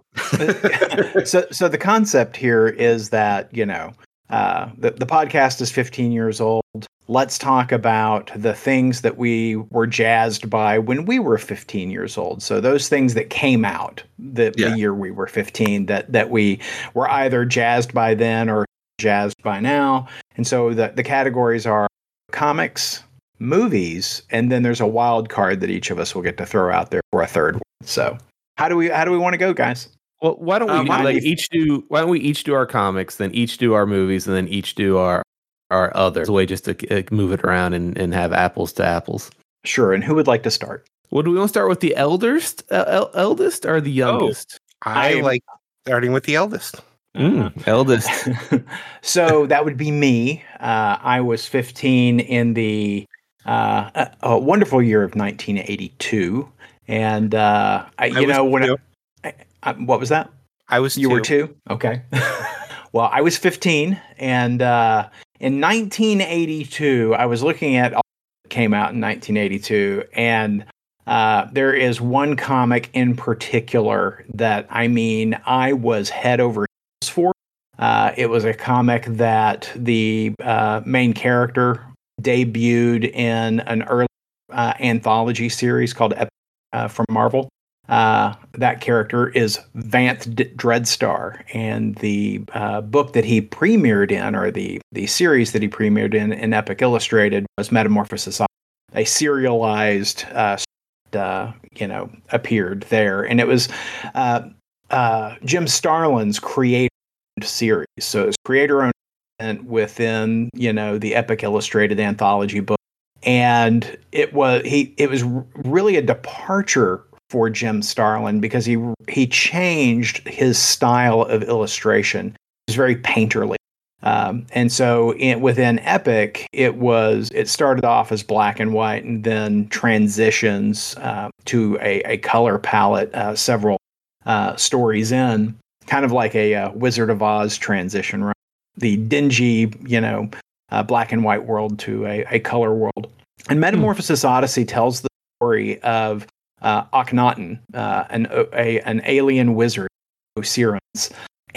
Speaker 1: of- so so the concept here is that, you know, uh, the, the podcast is fifteen years old. Let's talk about the things that we were jazzed by when we were fifteen years old. So those things that came out the,
Speaker 2: Yeah.
Speaker 1: the year we were fifteen that that we were either jazzed by then or jazzed by now. And so the, the categories are comics, movies, and then there's a wild card that each of us will get to throw out there for a third one. So how do we how do we want to go, guys?
Speaker 5: Well, why don't we
Speaker 2: Uh,
Speaker 5: do,
Speaker 2: why don't
Speaker 5: like
Speaker 2: we-
Speaker 5: each do? Why don't we each do our comics, then each do our movies, and then each do our our others? A way just to uh, move it around and, and have apples to apples.
Speaker 1: Sure. And who would like to start?
Speaker 5: Well, do we want to start with the eldest, uh, el- eldest, or the youngest?
Speaker 3: I
Speaker 1: I-
Speaker 3: like starting with the eldest.
Speaker 5: Mm, eldest.
Speaker 1: So that would be me. Uh, I was fifteen in the uh, a, a wonderful year of nineteen eighty-two, and uh, I, you
Speaker 3: I was
Speaker 1: know when
Speaker 3: two.
Speaker 1: I, I, what was that?
Speaker 3: I was
Speaker 1: You
Speaker 3: two.
Speaker 1: were two. Okay. Well, I was fifteen, and uh, in nineteen eighty-two, I was looking at all that came out in nineteen eighty-two, and uh, there is one comic in particular that I mean I was head over heels for. Uh, it was a comic that the uh, main character debuted in an early uh, anthology series called Epic uh, from Marvel. Uh, that character is Vanth D- Dreadstar, and the uh, book that he premiered in, or the the series that he premiered in in Epic Illustrated, was Metamorphosis. A serialized, uh, uh, you know, appeared there, and it was uh, uh, Jim Starlin's creator series. So it's creator owned within, you know, the Epic Illustrated anthology book, and it was he. It was really a departure for Jim Starlin because he he changed his style of illustration. It was very painterly, um, and so in, within Epic, it was it started off as black and white, and then transitions uh, to a, a color palette uh, several uh, stories in, kind of like a uh, Wizard of Oz transition, right? The dingy, you know, uh, black and white world to a, a color world. And Metamorphosis Odyssey tells the story of uh, Akhenaten, uh, an a, an alien wizard, Osirans,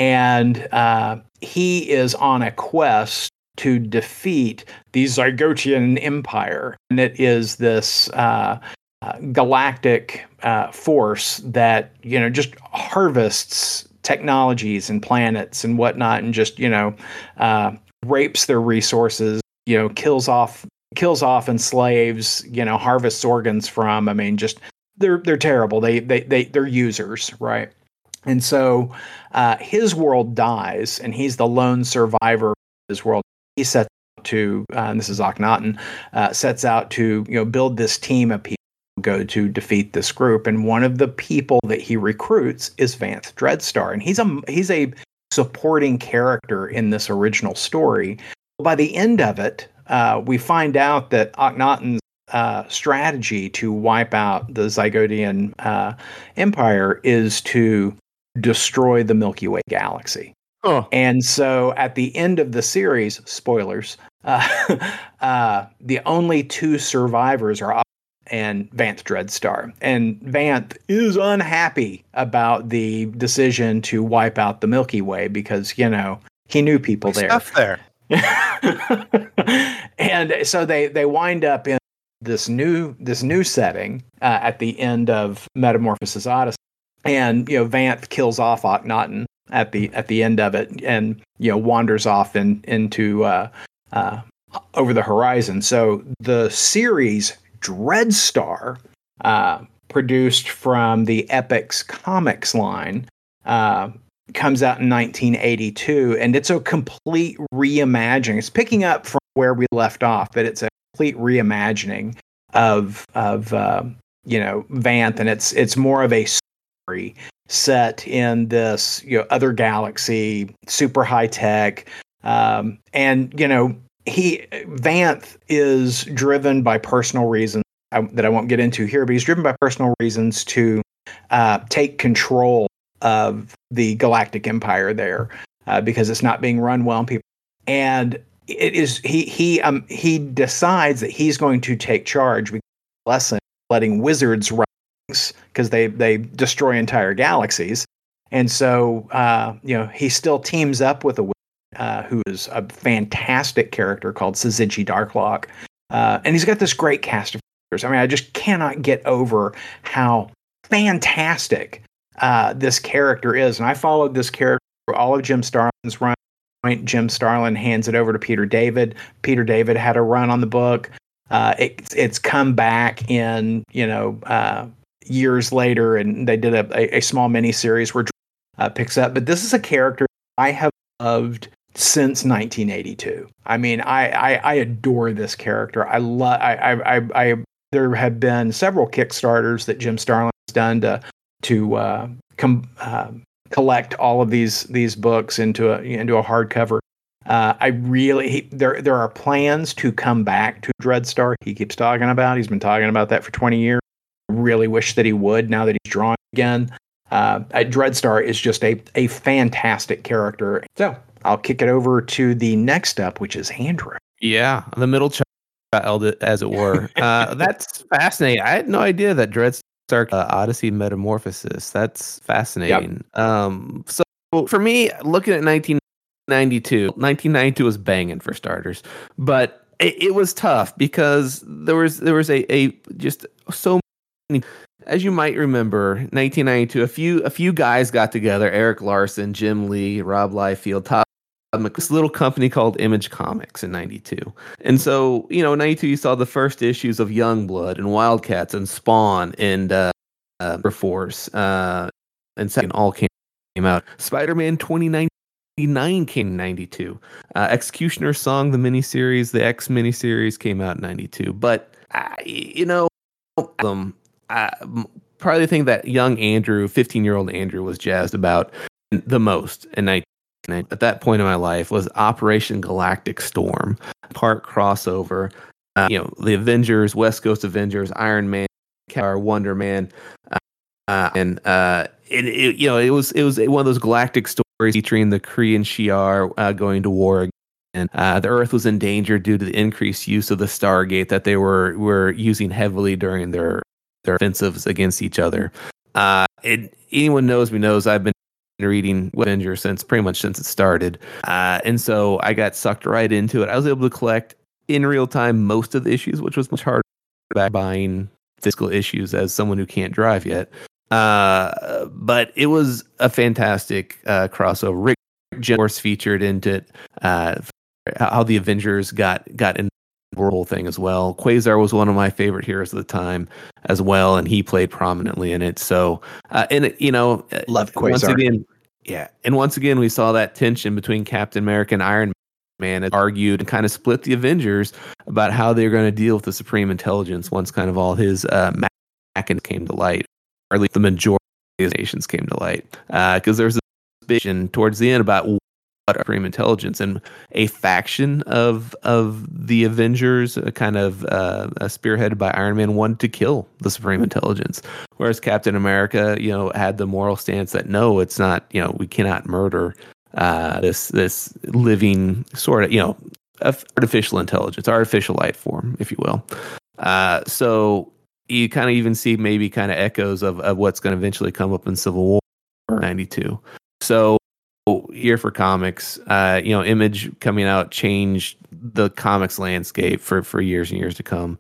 Speaker 1: and uh, he is on a quest to defeat the Zygotian Empire, and it is this uh, uh, galactic uh, force that, you know, just harvests technologies and planets and whatnot, and just, you know, uh, rapes their resources, you know, kills off kills off enslaves, you know, harvests organs from. I mean, just they're they're terrible. They they they they're users, right? And so uh, his world dies, and he's the lone survivor of his world. He sets to, uh, and this is Akhenaten, uh, sets out to you know build this team of people who go to defeat this group. And one of the people that he recruits is Vanth Dreadstar, and he's a he's a supporting character in this original story. By the end of it, uh, we find out that Akhenaten's uh, strategy to wipe out the Zygodian uh, Empire is to destroy the Milky Way galaxy.
Speaker 5: Oh.
Speaker 1: And so at the end of the series, spoilers, uh, uh, the only two survivors are Akhenaten and Vanth Dreadstar. And Vanth is unhappy about the decision to wipe out the Milky Way because, you know, he knew people there.
Speaker 3: Stuff there.
Speaker 1: And so they, they wind up in this new this new setting uh, at the end of Metamorphosis Odyssey. And, you know, Vanth kills off Akhenaten at the at the end of it and, you know, wanders off in, into uh, uh, over the horizon. So the series Dreadstar, uh, produced from the Epix Comics line, uh, comes out in nineteen eighty-two, and it's a complete reimagining. It's picking up from where we left off, but it's a complete reimagining of of uh, you know Vanth, and it's it's more of a story set in this you know other galaxy, super high tech, um, and you know. He Vanth is driven by personal reasons I, that I won't get into here, but he's driven by personal reasons to uh, take control of the Galactic Empire there uh, because it's not being run well. And people and it is he he um he decides that he's going to take charge. Lesson letting wizards run because they they destroy entire galaxies, and so uh, you know he still teams up with a. Uh, who is a fantastic character called Sizigi Darklock. Uh, and he's got this great cast of characters. I mean, I just cannot get over how fantastic uh, this character is. And I followed this character through all of Jim Starlin's run. Jim Starlin hands it over to Peter David. Peter David had a run on the book. Uh, it, it's come back in, you know, uh, years later, and they did a, a, a small miniseries where uh, picks up. But this is a character I have loved since nineteen eighty-two. I mean, I, I, I adore this character. I love. I, I, I, I. There have been several Kickstarters that Jim Starlin has done to to uh, com, uh, collect all of these these books into a into a hardcover. Uh, I really he, there there are plans to come back to Dreadstar. He keeps talking about. He's been talking about that for twenty years. I really wish that he would now that he's drawing again. Uh, Dreadstar is just a a fantastic character. So I'll kick it over to the next up, which is Andrew.
Speaker 5: Yeah, the middle child, as it were. uh, that's fascinating. I had no idea that Dreadstar uh, Odyssey Metamorphosis. That's fascinating. Yep. Um, so for me, looking at nineteen ninety-two, nineteen ninety-two was banging for starters, but it, it was tough because there was there was a, a just so many. As you might remember, nineteen ninety-two, a few a few guys got together: Eric Larson, Jim Lee, Rob Liefeld, Todd. This little company called Image Comics in ninety-two. And so, you know, in ninety-two, you saw the first issues of Youngblood and Wildcats and Spawn and uh, uh, Force. Uh, and second, all came, came out. Spider-Man twenty ninety-nine came in ninety-two. Uh, Executioner's Song, the miniseries, the X miniseries came out in ninety-two. But, uh, you know, um, uh, probably the thing that young Andrew, fifteen-year-old Andrew, was jazzed about the most in nineteen at that point in my life was Operation Galactic Storm, part crossover. Uh, you know, the Avengers, West Coast Avengers, Iron Man, Wonder Man, uh, uh, and uh, it, it, you know, it was it was one of those galactic stories featuring the Kree and Shi'ar uh, going to war. And uh, the Earth was in danger due to the increased use of the Stargate that they were were using heavily during their their offensives against each other. Uh, it, anyone knows me knows I've been reading Avengers since pretty much since it started, uh, and so I got sucked right into it. I was able to collect in real time most of the issues, which was much harder than buying physical issues as someone who can't drive yet. Uh, but it was a fantastic uh, crossover. Rick Jones featured into it, uh, how the Avengers got got in the whole thing as well. Quasar was one of my favorite heroes at the time as well, and he played prominently in it. So, uh, and it, you know,
Speaker 1: love Quasar.
Speaker 5: Once again, yeah, and once again we saw that tension between Captain America and Iron Man Man had argued and kind of split the Avengers about how they're going to deal with the Supreme Intelligence once kind of all his uh, machinations came to light, or at least the majority of the nations came to light. Because uh, there's a vision towards the end about what Supreme Intelligence, and a faction of of the Avengers, uh, kind of uh, uh, spearheaded by Iron Man, wanted to kill the Supreme Intelligence, whereas Captain America, you know, had the moral stance that no, it's not, you know, we cannot murder uh this this living sort of, you know, artificial intelligence, artificial life form, if you will. Uh so you kind of even see maybe kind of echoes of, of what's going to eventually come up in Civil War ninety-two. So year for comics, uh you know, Image coming out changed the comics landscape for for years and years to come.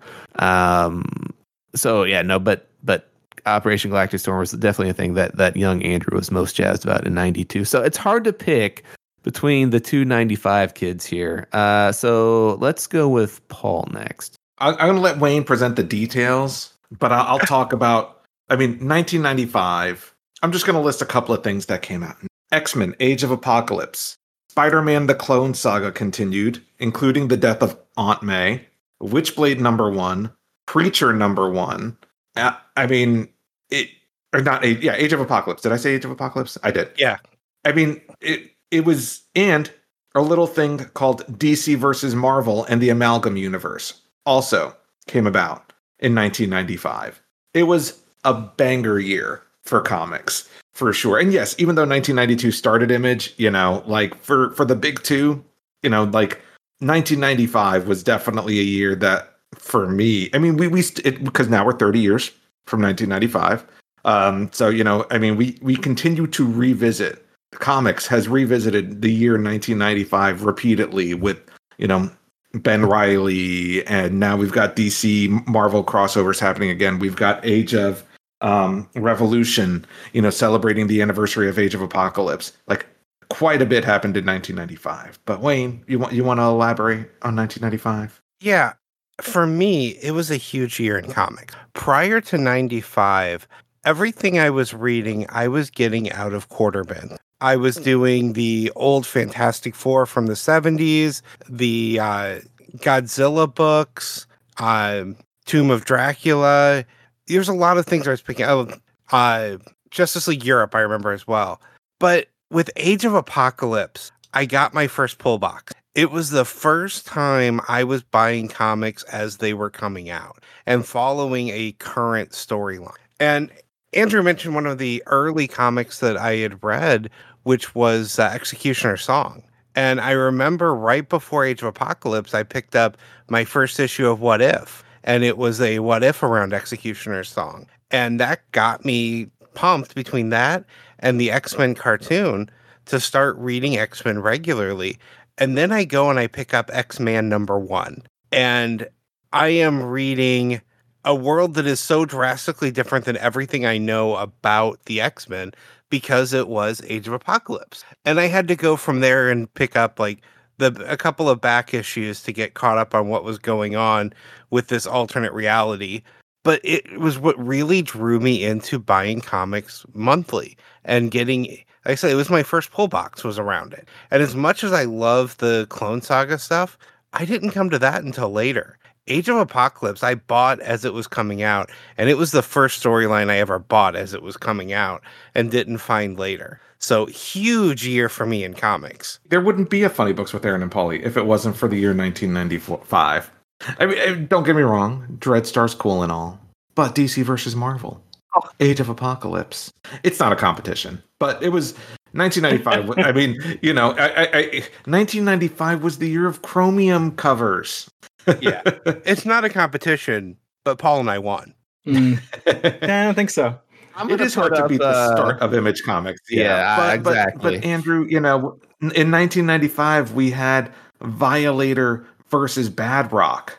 Speaker 5: Um so yeah, no, but but Operation Galactic Storm was definitely a thing that, that young Andrew was most jazzed about in ninety-two. So it's hard to pick between the two ninety-five kids here. Uh, so let's go with Paul next.
Speaker 2: I'm going to let Wayne present the details, but I'll, I'll talk about, I mean, nineteen ninety-five. I'm just going to list a couple of things that came out. X-Men, Age of Apocalypse. Spider-Man, The Clone Saga continued, including the death of Aunt May. Witchblade number one. Preacher number one. Uh, I mean, it or not. Yeah, Age of Apocalypse. Did I say Age of Apocalypse? I did.
Speaker 3: Yeah.
Speaker 2: I mean, it it was, and a little thing called D C versus Marvel and the Amalgam Universe also came about in nineteen ninety-five. It was a banger year for comics, for sure. And yes, even though nineteen ninety-two started Image, you know, like for for the big two, you know, like nineteen ninety-five was definitely a year that, for me, I mean, we we st- because now we're thirty years from nineteen ninety-five. Um, so you know, I mean, we we continue to revisit. Comics has revisited the year nineteen ninety-five repeatedly with, you know, Ben Reilly, and now we've got D C Marvel crossovers happening again. We've got Age of um, Revolution, you know, celebrating the anniversary of Age of Apocalypse. Like, quite a bit happened in nineteen ninety-five. But Wayne, you want you want to elaborate on nineteen ninety-five?
Speaker 3: Yeah. For me, it was a huge year in comics. Prior to ninety-five, everything I was reading, I was getting out of quarter bin. I was doing the old Fantastic Four from the seventies, the uh, Godzilla books, uh, Tomb of Dracula. There's a lot of things I was picking up. Uh, Justice League Europe, I remember as well. But with Age of Apocalypse, I got my first pull box. It was the first time I was buying comics as they were coming out and following a current storyline. And Andrew mentioned one of the early comics that I had read, which was uh, Executioner's Song. And I remember right before Age of Apocalypse, I picked up my first issue of What If, and it was a What If around Executioner's Song. And that got me pumped between that and the X-Men cartoon to start reading X-Men regularly. And then I go and I pick up X-Man number one. And I am reading a world that is so drastically different than everything I know about the X-Men because it was Age of Apocalypse. And I had to go from there and pick up like the a couple of back issues to get caught up on what was going on with this alternate reality. But it was what really drew me into buying comics monthly and getting, like I said, it was my first pull box was around it. And as much as I love the Clone Saga stuff, I didn't come to that until later. Age of Apocalypse, I bought as it was coming out, and it was the first storyline I ever bought as it was coming out and didn't find later. So huge year for me in comics.
Speaker 2: There wouldn't be a Funny Books with Aaron and Paulie if it wasn't for the year nineteen ninety-five. I mean, don't get me wrong, Dreadstar's cool and all, but D C versus Marvel, oh. Age of Apocalypse, it's not a competition, but it was nineteen ninety-five. I mean, you know, I, I, I, nineteen ninety-five was the year of Chromium covers.
Speaker 3: Yeah, it's not a competition, but Paul and I won.
Speaker 1: Mm. I don't think so.
Speaker 2: It is hard to beat uh, the start of Image Comics.
Speaker 5: Yeah, yeah
Speaker 2: but,
Speaker 5: exactly.
Speaker 2: But, but Andrew, you know, in nineteen ninety-five, we had Violator versus Bad Rock.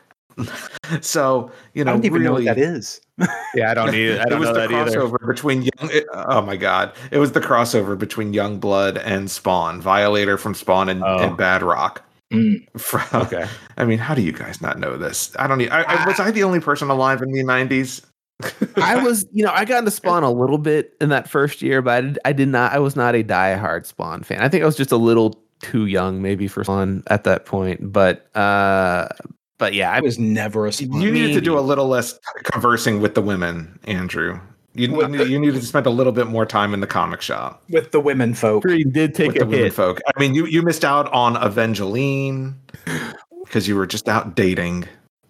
Speaker 2: So, you know,
Speaker 1: I don't even
Speaker 2: really,
Speaker 1: know what that is.
Speaker 5: Yeah, I don't either. I don't
Speaker 2: it was
Speaker 5: know
Speaker 2: the
Speaker 5: that
Speaker 2: crossover
Speaker 5: either.
Speaker 2: between young, it, oh my god, it was the crossover between Youngblood and Spawn, Violator from Spawn and,
Speaker 5: oh.
Speaker 2: and Bad Rock.
Speaker 1: Mm.
Speaker 2: From,
Speaker 5: okay,
Speaker 2: I mean, how do you guys not know this? I don't. Need, I, I was I the only person alive in the nineties?
Speaker 5: I was, you know, I got into Spawn a little bit in that first year, but I did, I did not. I was not a diehard Spawn fan. I think I was just a little too young maybe for Spawn at that point. But uh, but yeah,
Speaker 1: I
Speaker 5: I
Speaker 1: was never a Spawn.
Speaker 2: You needed to do a
Speaker 5: Maybe.
Speaker 2: little less conversing with the women, Andrew. You,
Speaker 1: Well-
Speaker 2: you needed to spend a little bit more time in the comic shop
Speaker 1: with the women folk.
Speaker 5: Creed did take
Speaker 2: with
Speaker 5: a
Speaker 2: the women
Speaker 5: hit.
Speaker 2: folk. I mean, you, you missed out on Evangeline because you were just out dating.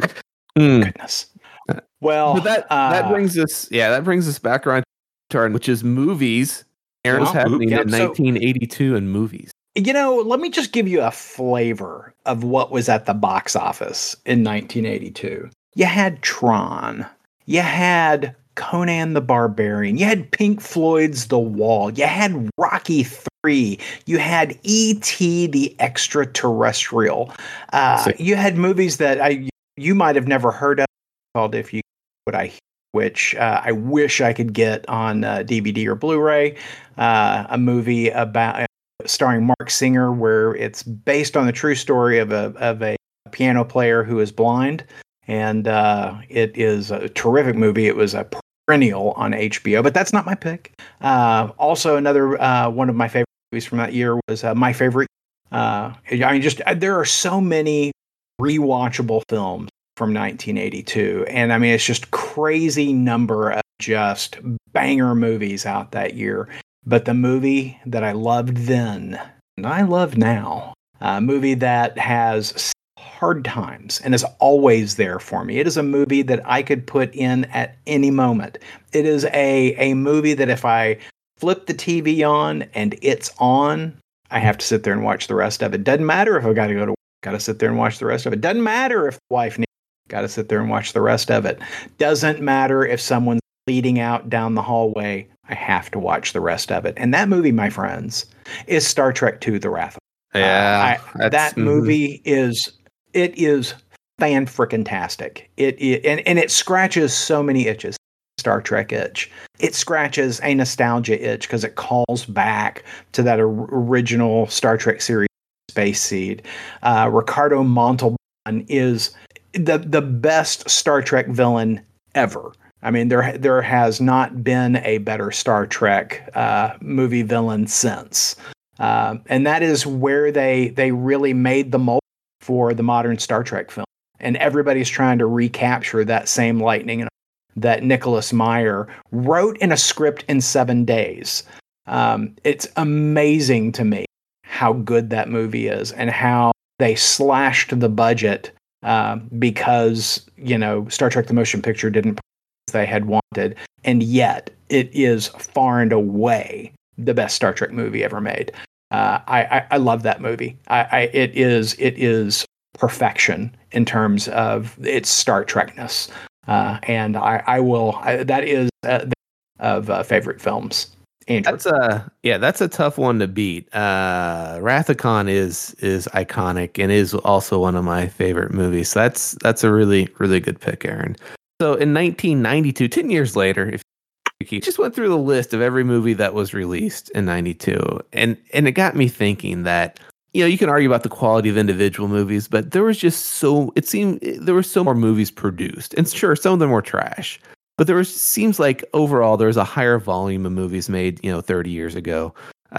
Speaker 5: Mm.
Speaker 1: Goodness. Well,
Speaker 5: But that
Speaker 1: uh,
Speaker 5: that brings us, yeah, that brings us back around to our, which is movies. Aaron, what's
Speaker 1: Yeah.
Speaker 5: happening
Speaker 1: Yep,
Speaker 5: in
Speaker 1: so-
Speaker 5: nineteen eighty-two in movies?
Speaker 1: You know, let me just give you a flavor of what was at the box office in nineteen eighty-two. You had Tron. You had Conan the Barbarian. You had Pink Floyd's The Wall. You had Rocky three. You had E T the Extraterrestrial. Uh,
Speaker 5: Sick.
Speaker 1: you had movies that I you might have never heard of called If You What I Hear, which uh, I wish I could get on uh, D V D or Blu-ray. Uh, a movie about starring Mark Singer, where it's based on the true story of a of a piano player who is blind, and uh, it is a terrific movie. It was a perennial on H B O, but that's not my pick. Uh, also, another uh, one of my favorite movies from that year was uh, My Favorite. Uh, I mean, just uh, there are so many rewatchable films from nineteen eighty-two, and I mean, it's just crazy number of just banger movies out that year. But the movie that I loved then, and I love now, a movie that has hard times and is always there for me. It is a movie that I could put in at any moment. It is a, a movie that if I flip the T V on and it's on, I have to sit there and watch the rest of it. Doesn't matter if I got to go to work, got to sit there and watch the rest of it. Doesn't matter if the wife needs, got to sit there and watch the rest of it. Doesn't matter if someone's bleeding out down the hallway, I have to watch the rest of it. And that movie, my friends, is Star Trek two: The Wrath of
Speaker 5: Yeah,
Speaker 1: uh, I, that
Speaker 5: mhm.
Speaker 1: movie is it is fan frickin' tastic. It, it and, and it scratches so many itches. Star Trek itch. It scratches a nostalgia itch because it calls back to that or- original Star Trek series, Space Seed. Uh, Ricardo Montalban is the the best Star Trek villain ever. I mean, there there has not been a better Star Trek uh, movie villain since, uh, and that is where they they really made the mold for the modern Star Trek film. And everybody's trying to recapture that same lightning that Nicholas Meyer wrote in a script in seven days. Um, it's amazing to me how good that movie is and how they slashed the budget uh, because you know Star Trek: The Motion Picture didn't they had wanted, and yet it is far and away the best Star Trek movie ever made. Uh, I, I I love that movie. I, I it is it is perfection in terms of its Star Trekness, uh, and I I will I, that is uh, of uh, favorite films. Andrew.
Speaker 5: That's a yeah, that's a tough one to beat. Uh, Wrath of Khan is is iconic and is also one of my favorite movies. So that's that's a really really good pick, Aaron. So in nineteen ninety-two, ten years later, if you just went through the list of every movie that was released in ninety-two, and and it got me thinking that you know you can argue about the quality of individual movies, but there was just so it seemed there were so more movies produced, and sure, some of them were trash, but there was seems like overall there was a higher volume of movies made you know thirty years ago.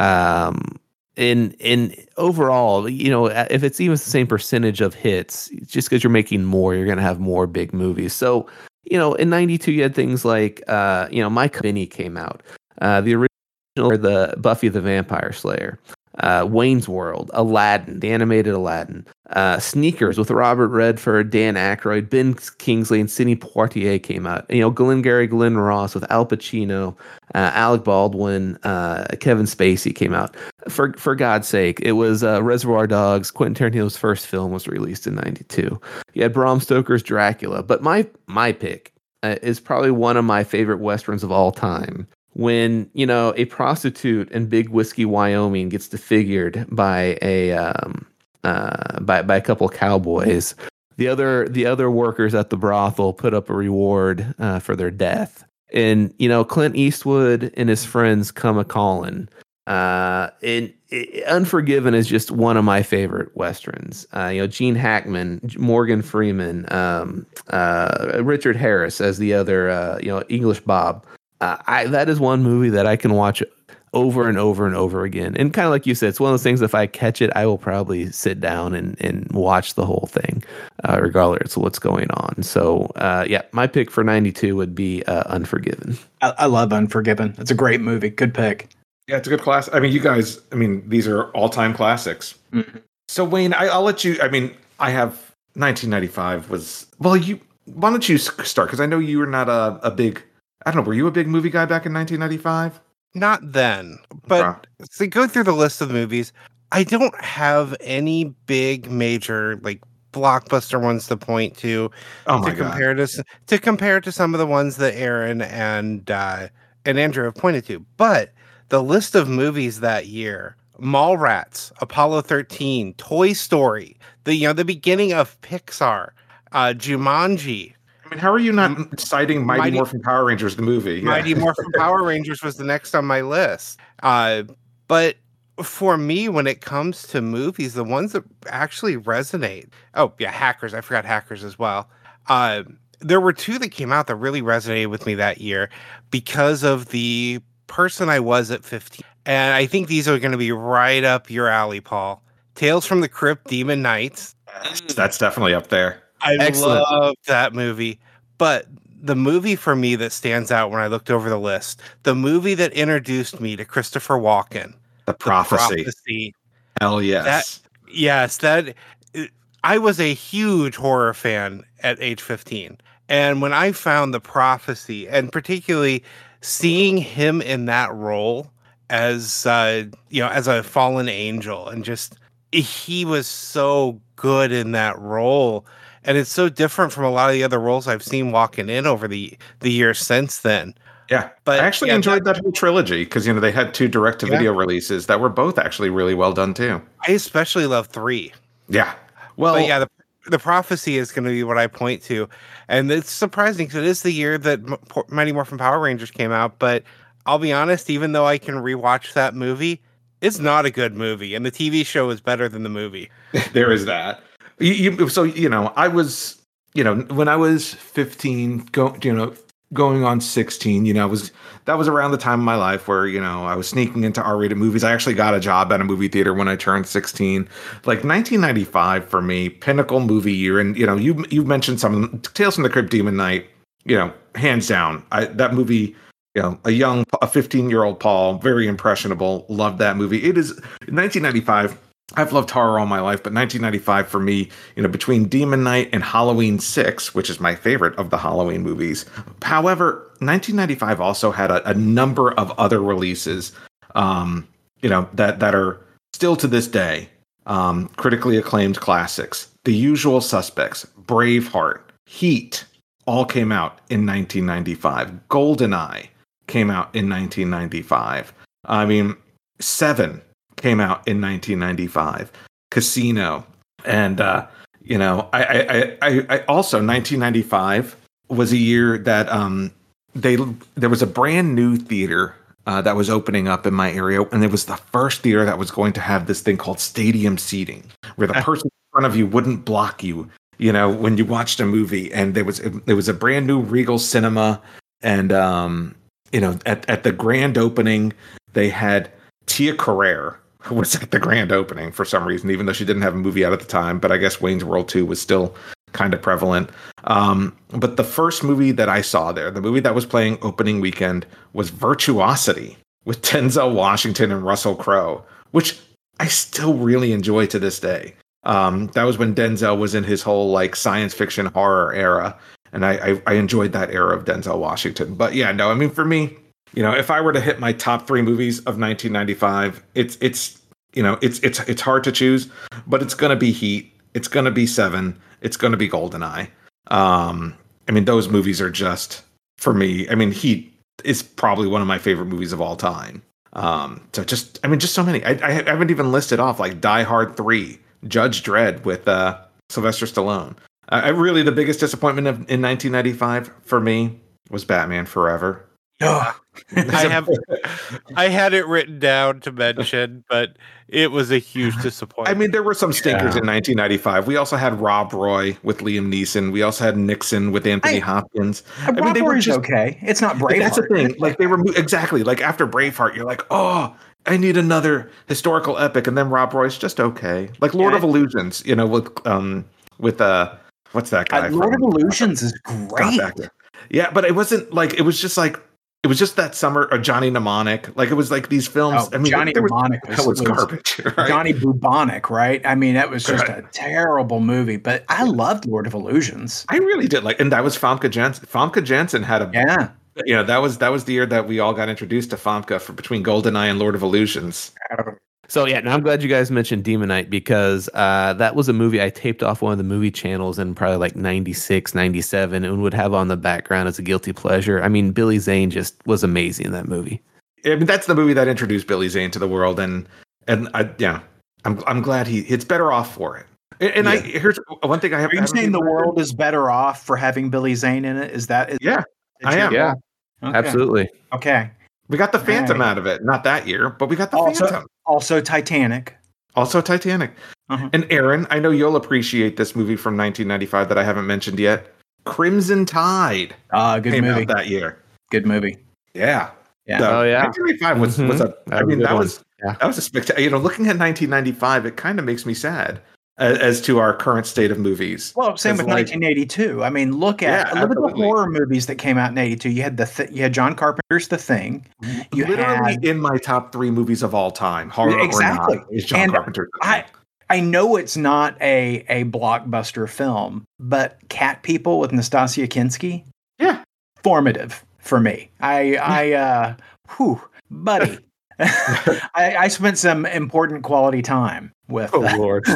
Speaker 5: Um, in in overall, you know, if it's even the same percentage of hits, just because you're making more, you're going to have more big movies. So, you know, in ninety-two, you had things like, uh, you know, My Company came out, uh, the original, or the Buffy the Vampire Slayer, uh, Wayne's World, Aladdin, the animated Aladdin, uh, Sneakers with Robert Redford, Dan Aykroyd, Ben Kingsley, and Sidney Poitier came out. You know, Glengarry Glen Ross with Al Pacino, uh, Alec Baldwin, uh, Kevin Spacey came out. For for God's sake, it was uh, Reservoir Dogs. Quentin Tarantino's first film was released in ninety-two. You had Bram Stoker's Dracula, but my my pick uh, is probably one of my favorite westerns of all time. When you know a prostitute in Big Whiskey, Wyoming, gets disfigured by a um, uh, by by a couple of cowboys, the other the other workers at the brothel put up a reward uh, for their death, and you know Clint Eastwood and his friends come a calling. Uh, and it, Unforgiven is just one of my favorite westerns. Uh, you know, Gene Hackman, Morgan Freeman, um, uh, Richard Harris as the other, uh, you know, English Bob. Uh, I that is one movie that I can watch over and over and over again. And kind of like you said, it's one of those things, if I catch it, I will probably sit down and, and watch the whole thing, uh, regardless of what's going on. So, uh, yeah, my pick for ninety-two would be uh, Unforgiven.
Speaker 1: I, I love Unforgiven. It's a great movie. Good pick.
Speaker 2: Yeah, it's a good class. I mean, you guys, I mean, these are all-time classics.
Speaker 1: Mm-hmm.
Speaker 2: So, Wayne, I, I'll let you, I mean, I have nineteen ninety-five was, well, you, why don't you start? Because I know you were not a, a big, I don't know, were you a big movie guy back in nineteen ninety-five?
Speaker 3: Not then, but
Speaker 2: Okay.
Speaker 3: to go through the list of movies, I don't have any big major like blockbuster ones to point to
Speaker 2: Oh my
Speaker 3: to
Speaker 2: God.
Speaker 3: compare to s- to compare to some of the ones that Aaron and uh, and Andrew have pointed to. But the list of movies that year: Mallrats, Apollo thirteen, Toy Story, the you know the beginning of Pixar, uh, Jumanji.
Speaker 2: I mean, how are you not citing Mighty,
Speaker 3: Mighty-
Speaker 2: Morphin Power Rangers, the movie? Yeah.
Speaker 3: Mighty Morphin Power Rangers was the next on my list. Uh, but for me, when it comes to movies, the ones that actually resonate. Oh, yeah, Hackers. I forgot Hackers as well. Uh, there were two that came out that really resonated with me that year because of the person I was at fifteen. And I think these are going to be right up your alley, Paul. Tales from the Crypt, Demon Knights.
Speaker 2: Yes, that's definitely up there.
Speaker 3: I
Speaker 5: Excellent.
Speaker 3: love that movie. But the movie for me that stands out when I looked over the list, the movie that introduced me to Christopher Walken,
Speaker 2: The
Speaker 3: The
Speaker 2: Prophecy.
Speaker 3: Prophecy.
Speaker 2: Hell yes.
Speaker 3: Yes, that I was a huge horror fan at age fifteen. And when I found The Prophecy, and particularly seeing him in that role as uh, you know, as a fallen angel, and just he was so good in that role. And it's so different from a lot of the other roles I've seen walking in over the the years since then.
Speaker 2: Yeah,
Speaker 3: But
Speaker 2: I actually
Speaker 3: yeah,
Speaker 2: enjoyed that, whole trilogy because you know they had two direct-to-video
Speaker 3: Yeah.
Speaker 2: releases that were both actually really well done too.
Speaker 3: I especially love three.
Speaker 2: Yeah, well,
Speaker 3: But yeah, the, the Prophecy is going to be what I point to. And it's surprising because it is the year that M- Por- Mighty Morphin Power Rangers came out. But I'll be honest, even though I can rewatch that movie, it's not a good movie. And the T V show is better than the movie.
Speaker 2: there is that. You, you, so you know, I was, you know, when I was fifteen, go, you know, going on sixteen, you know, was that was around the time of my life where you know I was sneaking into R-rated movies. I actually got a job at a movie theater when I turned sixteen. Like nineteen ninety-five for me, pinnacle movie year, and you know, you you've mentioned some of them. Tales from the Crypt, Demon Knight, you know, hands down. I that movie. You know, a young, a fifteen-year-old Paul, very impressionable. Loved that movie. It is nineteen ninety-five. I've loved horror all my life, but nineteen ninety-five for me, you know, between Demon Knight and Halloween six, which is my favorite of the Halloween movies. However, nineteen ninety-five also had a, a number of other releases, um, you know, that that are still to this day um, critically acclaimed classics. The Usual Suspects, Braveheart, Heat, all came out in nineteen ninety-five. GoldenEye came out in nineteen ninety-five. I mean, Seven came out in nineteen ninety-five. Casino, and uh, you know, I, I, I, I also nineteen ninety-five was a year that um, they there was a brand new theater uh, that was opening up in my area, and it was the first theater that was going to have this thing called stadium seating, where the person in front of you wouldn't block you, you know, when you watched a movie. And there was it was a brand new Regal Cinema, and um, you know, at at the grand opening, they had Tia Carrere, who was at the grand opening for some reason, even though she didn't have a movie out at the time. But I guess Wayne's World two was still kind of prevalent. Um, but the first movie that I saw there, the movie that was playing opening weekend, was Virtuosity with Denzel Washington and Russell Crowe, which I still really enjoy to this day. Um, that was when Denzel was in his whole like science fiction horror era. And I, I, I enjoyed that era of Denzel Washington. But yeah, no, I mean, for me, you know, if I were to hit my top three movies of nineteen ninety-five, it's it's you know, it's it's it's hard to choose, but it's gonna be Heat, it's gonna be Seven, it's gonna be GoldenEye. Um, I mean, those movies are just for me. I mean, Heat is probably one of my favorite movies of all time. Um, so just, I mean, just so many. I, I haven't even listed off like Die Hard three, Judge Dredd with uh, Sylvester Stallone. Uh, I really the biggest disappointment of, in nineteen ninety-five for me was Batman Forever.
Speaker 1: Oh,
Speaker 3: I have, I had it written down to mention, but it was a huge disappointment.
Speaker 2: I mean, there were some stinkers
Speaker 1: Yeah.
Speaker 2: in nineteen ninety-five. We also had Rob Roy with Liam Neeson. We also had Nixon with Anthony
Speaker 1: I-
Speaker 2: Hopkins.
Speaker 1: Rob
Speaker 2: mean, they were
Speaker 1: Roy's
Speaker 2: just-
Speaker 1: okay. It's not
Speaker 2: But
Speaker 1: Braveheart.
Speaker 2: that's the thing. Like they were mo- exactly like after Braveheart, you're like, oh, I need another historical epic, and then Rob Roy's just okay. Like Lord
Speaker 1: Yeah.
Speaker 2: of Illusions, you know, with um with uh what's that guy?
Speaker 1: Uh, Lord
Speaker 2: from-
Speaker 1: of Illusions is
Speaker 2: Scott
Speaker 1: great.
Speaker 2: Bakula. Yeah, but it wasn't like it was just like it was just that summer of Johnny Mnemonic. Like it was like these films.
Speaker 1: Oh,
Speaker 2: I mean,
Speaker 1: Johnny
Speaker 2: there was,
Speaker 1: Mnemonic
Speaker 2: that
Speaker 1: was,
Speaker 2: was
Speaker 1: was
Speaker 2: garbage. Right?
Speaker 1: Johnny Bubonic, right? I mean, that was just
Speaker 2: Right.
Speaker 1: a terrible movie, but I loved Lord of Illusions.
Speaker 2: I really did like, and that was Famke Janssen. Famke Janssen had a,
Speaker 1: Yeah.
Speaker 2: you know, that was that was the year that we all got introduced to Famke for between Goldeneye and Lord of Illusions.
Speaker 5: So yeah, now I'm glad you guys mentioned Demonite because uh, that was a movie I taped off one of the movie channels in probably like ninety-six, ninety-seven and would have on the background as a guilty pleasure. I mean, Billy Zane just was amazing in that movie.
Speaker 2: I mean, that's the movie that introduced Billy Zane to the world, and and I, yeah, I'm I'm glad he it's better off for it. And, and I here's one thing I have.
Speaker 1: Are you
Speaker 2: haven't
Speaker 1: saying the
Speaker 2: seen-
Speaker 1: world is better off for having Billy Zane in it? Is that? Is
Speaker 2: Yeah, I am.
Speaker 5: Yeah,
Speaker 1: Okay.
Speaker 5: absolutely.
Speaker 1: Okay.
Speaker 2: We got the Phantom
Speaker 1: Right.
Speaker 2: out of it, not that year, but we got the
Speaker 1: Also,
Speaker 2: Phantom.
Speaker 1: also Titanic.
Speaker 2: Also Titanic.
Speaker 1: Uh-huh.
Speaker 2: And Aaron, I know you'll appreciate this movie from nineteen ninety-five that I haven't mentioned yet. Crimson Tide
Speaker 1: Uh, good
Speaker 2: came
Speaker 1: movie.
Speaker 2: out that year.
Speaker 1: Good movie.
Speaker 2: Yeah.
Speaker 1: Yeah.
Speaker 2: The-
Speaker 5: Oh, yeah.
Speaker 2: nineteen ninety-five was,
Speaker 5: Mhm.
Speaker 2: was a.
Speaker 5: That
Speaker 2: I
Speaker 5: was a
Speaker 2: mean,
Speaker 5: good
Speaker 2: that
Speaker 5: one.
Speaker 2: was
Speaker 5: Yeah.
Speaker 2: that was a spectacular. You know, looking at nineteen ninety-five, it kind of makes me sad as, as to our current state of movies.
Speaker 1: Well, same
Speaker 2: 'Cause,
Speaker 1: with
Speaker 2: like-
Speaker 1: nineteen eighty-two. I mean, look at
Speaker 2: Yeah,
Speaker 1: look at the
Speaker 2: absolutely.
Speaker 1: horror movies that came out in eighty-two. You had the th- you had John Carpenter's The Thing. You
Speaker 2: Literally
Speaker 1: had
Speaker 2: in my top three movies of all time, horror
Speaker 1: Exactly.
Speaker 2: or not, is John
Speaker 1: And
Speaker 2: Carpenter's The
Speaker 1: I
Speaker 2: Thing.
Speaker 1: I know it's not a a blockbuster film, but Cat People with Nastasia Kinski,
Speaker 2: Yeah.
Speaker 1: formative for me. I I uh, whew, buddy. I, I spent some important quality time with.
Speaker 2: Oh
Speaker 1: uh,
Speaker 2: Lord.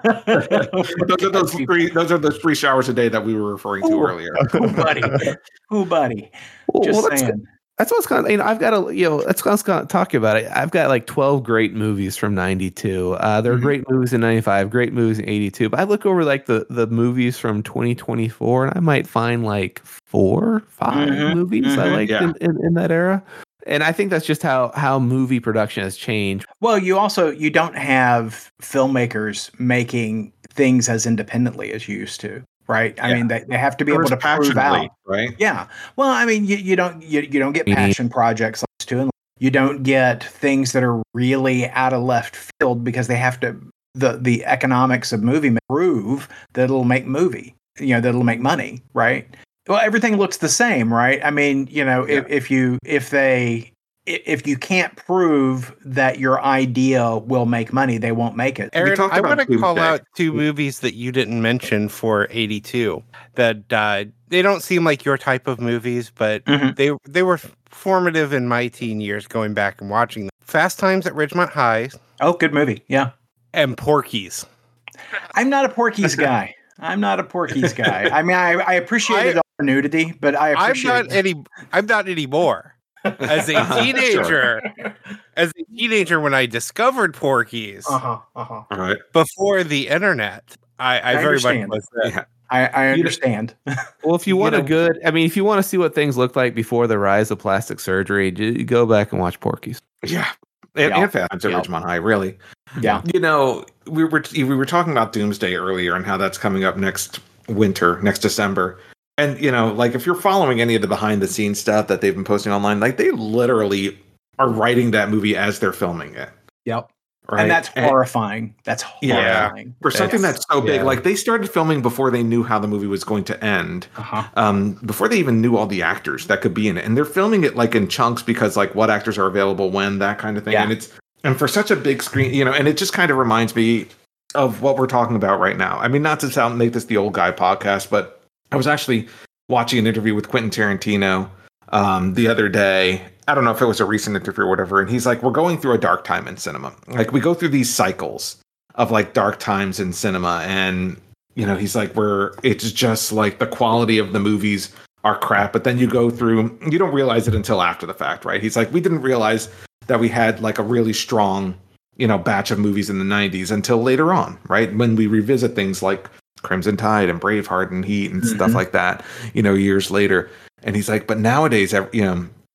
Speaker 2: those are those three. Those are those three showers a day that we were referring to
Speaker 1: Ooh.
Speaker 2: earlier.
Speaker 1: Ooh, buddy. Ooh, buddy.
Speaker 5: Well,
Speaker 1: Just
Speaker 5: well, that's,
Speaker 1: saying.
Speaker 5: that's what's kind of, you know, I've got a, you know, that's what I was going to talk about. it. I've got like twelve great movies from ninety-two. Uh, there are
Speaker 1: Mhm.
Speaker 5: great movies in ninety-five, great movies in eighty-two. But I look over like the, the movies from twenty twenty-four and I might find like four, five
Speaker 1: Mhm,
Speaker 5: movies I
Speaker 1: mhm.
Speaker 5: like
Speaker 2: Yeah.
Speaker 5: in, in, in that era. And I think that's just how, how movie production has changed.
Speaker 1: Well, you also you don't have filmmakers making things as independently as you used to, right? I
Speaker 2: Yeah.
Speaker 1: mean, they, they have to be
Speaker 2: There
Speaker 1: able
Speaker 2: was
Speaker 1: to prove
Speaker 2: passionately,
Speaker 1: out.
Speaker 2: right?
Speaker 1: Yeah. Well, I mean, you, you don't you, you don't get
Speaker 5: Mhm.
Speaker 1: passion projects like this too, and you don't get things that are really out of left field because they have to the the economics of movie prove that it'll make movie, you know, that it'll make money, right? Well, everything looks the same, right? I mean, you know, if, if you if they i- if you can't prove that your idea will make money, they won't make it.
Speaker 3: Aaron,
Speaker 2: talked
Speaker 3: I
Speaker 2: about
Speaker 3: want to call
Speaker 2: Doomsday.
Speaker 3: out two movies that you didn't mention for eighty-two that uh, they don't seem like your type of movies, but
Speaker 1: Mhm.
Speaker 3: they they were formative in my teen years going back and watching them. Fast Times at Ridgemont High
Speaker 1: Oh, good movie. Yeah.
Speaker 3: and Porky's.
Speaker 1: I'm not a Porky's guy. I'm not a Porky's guy. I mean, I, I appreciated
Speaker 3: I-
Speaker 1: all the nudity, but I
Speaker 3: I'm
Speaker 1: appreciate
Speaker 3: not any I'm not anymore. As a
Speaker 2: Uh-huh,
Speaker 3: teenager, as a teenager when I discovered Porky's
Speaker 1: Uh-huh, uh-huh.
Speaker 2: All right.
Speaker 3: before the internet, I, I,
Speaker 1: I
Speaker 3: very much
Speaker 1: understand.
Speaker 3: was that.
Speaker 2: Yeah.
Speaker 1: I, I
Speaker 5: You-
Speaker 1: understand.
Speaker 5: Well, if you
Speaker 2: You
Speaker 5: want a
Speaker 2: know-
Speaker 5: good, I mean, if you want to see what things looked like before the rise of plastic surgery, you go back and watch Porky's.
Speaker 2: Yeah. And,
Speaker 1: Yeah.
Speaker 2: and Fast Times at
Speaker 1: Yeah.
Speaker 2: Ridgemont High, really.
Speaker 1: Yeah.
Speaker 2: You know, we were we were talking about Doomsday earlier and how that's coming up next winter, next December. And you know, like if you're following any of the behind the scenes stuff that they've been posting online, like they literally are writing that movie as they're filming it.
Speaker 1: Yep.
Speaker 2: Right.
Speaker 1: And that's horrifying. That's
Speaker 2: Yeah.
Speaker 1: horrifying.
Speaker 2: for something that's so big.
Speaker 5: yeah.
Speaker 2: Like they started filming before they knew how the movie was going to end.
Speaker 1: Uh-huh.
Speaker 2: Um, before they even knew all the actors that could be in it, and they're filming it like in chunks because like what actors are available when, that kind of thing.
Speaker 1: Yeah.
Speaker 2: And it's and for such a big screen, you know, and it just kind of reminds me of what we're talking about right now. I mean, not to sound make this the old guy podcast, but I was actually watching an interview with Quentin Tarantino um, the other day. I don't know if it was a recent interview or whatever, and he's like, "We're going through a dark time in cinema. Like we go through these cycles of like dark times in cinema, and you know, he's like, we're it's just like the quality of the movies are crap, but then you go through, you don't realize it until after the fact, right?" He's like, "We didn't realize that we had like a really strong, you know, batch of movies in the nineties until later on, right? When we revisit things like Crimson Tide and Braveheart and Heat and stuff
Speaker 1: Mhm.
Speaker 2: like that, you know, years later." And he's like, "But nowadays, ev- you know,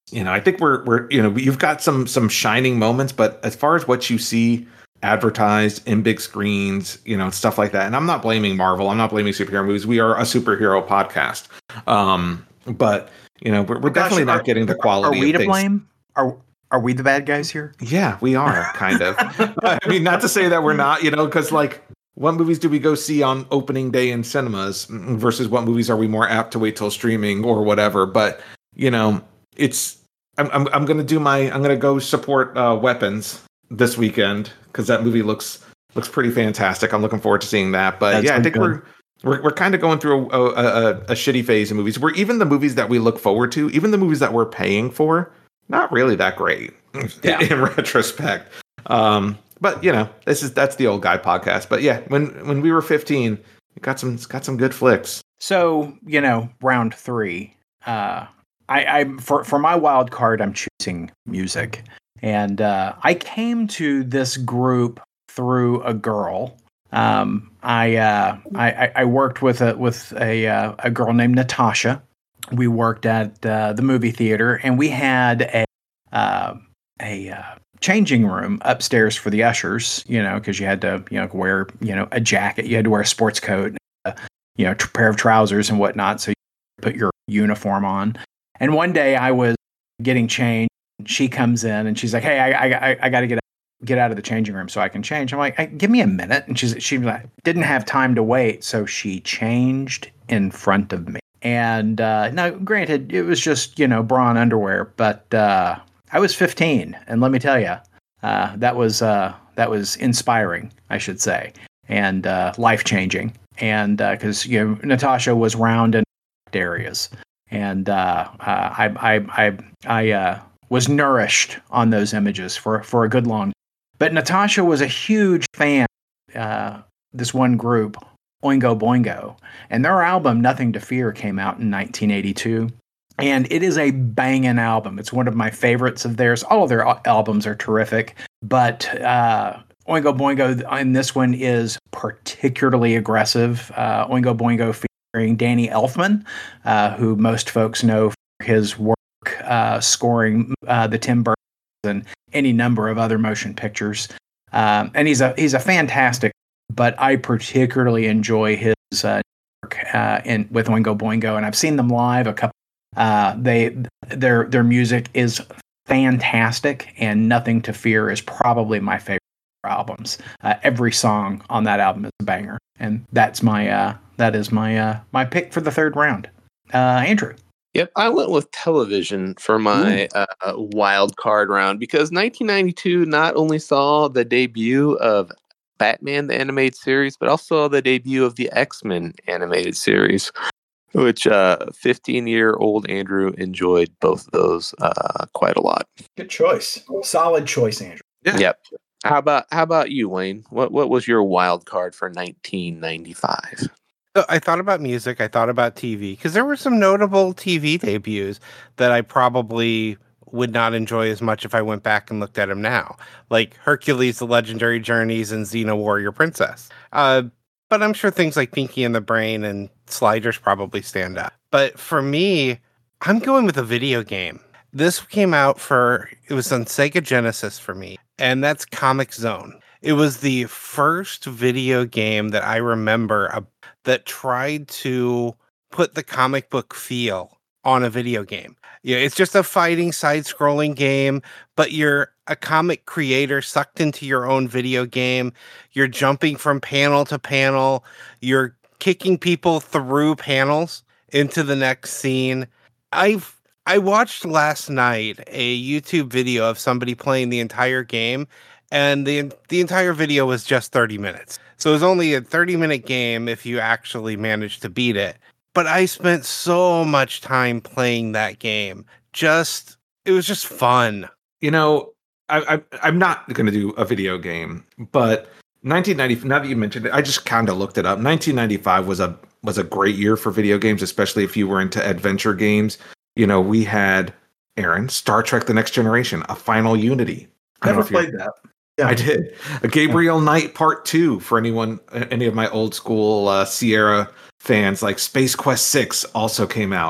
Speaker 2: you know, I think we're we're you know you've got some some shining moments, but as far as what you see advertised in big screens, you know, stuff like that. And I'm not blaming Marvel. I'm not blaming superhero movies. We are a superhero podcast. Um, but you know, we're, we're
Speaker 1: Gosh,
Speaker 2: definitely not
Speaker 1: are-
Speaker 2: getting the quality.
Speaker 1: Are we
Speaker 2: of
Speaker 1: to
Speaker 2: things.
Speaker 1: blame? Are are we the bad guys here?
Speaker 2: Yeah, we are kind of. I mean, not to say that we're not, you know, because like, what movies do we go see on opening day in cinemas versus what movies are we more apt to wait till streaming or whatever? But you know, it's I'm I'm, I'm going to do my I'm going to go support uh, Weapons this weekend because that movie looks looks pretty fantastic. I'm looking forward to seeing that. But
Speaker 1: That's
Speaker 2: yeah, I think
Speaker 1: good.
Speaker 2: we're. We're, we're kind of going through a, a, a, a shitty phase in movies where even the movies that we look forward to, even the movies that we're paying for, not really that great
Speaker 1: Yeah.
Speaker 2: in retrospect. Um, but you know, this is that's the old guy podcast. But yeah, when when we were fifteen, it got some it's got some good flicks.
Speaker 1: So, you know, round three. Uh, I, I for for my wild card, I'm choosing music, and uh, I came to this group through a girl. Um, I, uh, I I worked with a with a uh, a girl named Natasha. We worked at uh, the movie theater, and we had a uh, a uh, changing room upstairs for the ushers. You know, because you had to you know wear you know a jacket, you had to wear a sports coat, uh, you know, a pair of trousers and whatnot. So you put your uniform on. And one day I was getting changed. She comes in and she's like, "Hey, I I I got to get out. get out of the changing room so I can change." I'm like, hey, give me a minute. And she's, she like, didn't have time to wait. So she changed in front of me. And uh, now, granted, it was just, you know, bra and underwear, but uh, I was fifteen. And let me tell you, uh, that was uh, that was inspiring, I should say, and uh, life-changing. And because, uh, you know, Natasha was round in areas. And uh, uh, I, I, I, I uh, was nourished on those images for, for a good long time. But Natasha was a huge fan of uh, this one group, Oingo Boingo. And their album, Nothing to Fear, came out in nineteen eighty-two. And it is a banging album. It's one of my favorites of theirs. All of their albums are terrific. But uh, Oingo Boingo in this one is particularly aggressive. Uh, Oingo Boingo featuring Danny Elfman, uh, who most folks know for his work uh, scoring uh, the Tim Burton and any number of other motion pictures. Um, and he's a he's a fantastic, but I particularly enjoy his uh, work uh, in with Oingo Boingo, and I've seen them live a couple. Uh, they their their music is fantastic, and Nothing to Fear is probably my favorite albums. Uh, every song on that album is a banger, and that's my uh, that is my uh, my pick for the third round. Uh, Andrew.
Speaker 4: Yep, I went with television for my uh, wild card round because nineteen ninety-two not only saw the debut of Batman the animated series, but also the debut of the X-Men animated series, which uh, fifteen-year-old Andrew enjoyed both of those uh, quite a lot.
Speaker 1: Good choice. Solid choice, Andrew.
Speaker 2: Yeah.
Speaker 4: Yep. How about how about you, Wayne? What what was your wild card for nineteen ninety-five?
Speaker 3: So I thought about music. I thought about T V because there were some notable T V debuts that I probably would not enjoy as much if I went back and looked at them now, like Hercules: The Legendary Journeys and Xena: Warrior Princess. Uh, but I'm sure things like Pinky and the Brain and Sliders probably stand out. But for me, I'm going with a video game. This came out for, it was on Sega Genesis for me, and that's Comix Zone. It was the first video game that I remember uh, that tried to put the comic book feel on a video game. Yeah, it's just a fighting side-scrolling game, but you're a comic creator sucked into your own video game. You're jumping from panel to panel. You're kicking people through panels into the next scene. I've I watched last night a YouTube video of somebody playing the entire game, and the the entire video was just thirty minutes. So it was only a thirty-minute game if you actually managed to beat it. But I spent so much time playing that game. Just, it was just fun.
Speaker 2: You know, I, I I'm not going to do a video game, but nineteen ninety. Now that you mentioned it, I just kind of looked it up. nineteen ninety-five was a was a great year for video games, especially if you were into adventure games. You know, we had Aaron Star Trek: The Next Generation, a Final Unity.
Speaker 1: Never played that.
Speaker 2: Yeah. I did. A Gabriel Knight Part Two for anyone, any of my old school uh, Sierra fans. Like Space Quest Six also came out.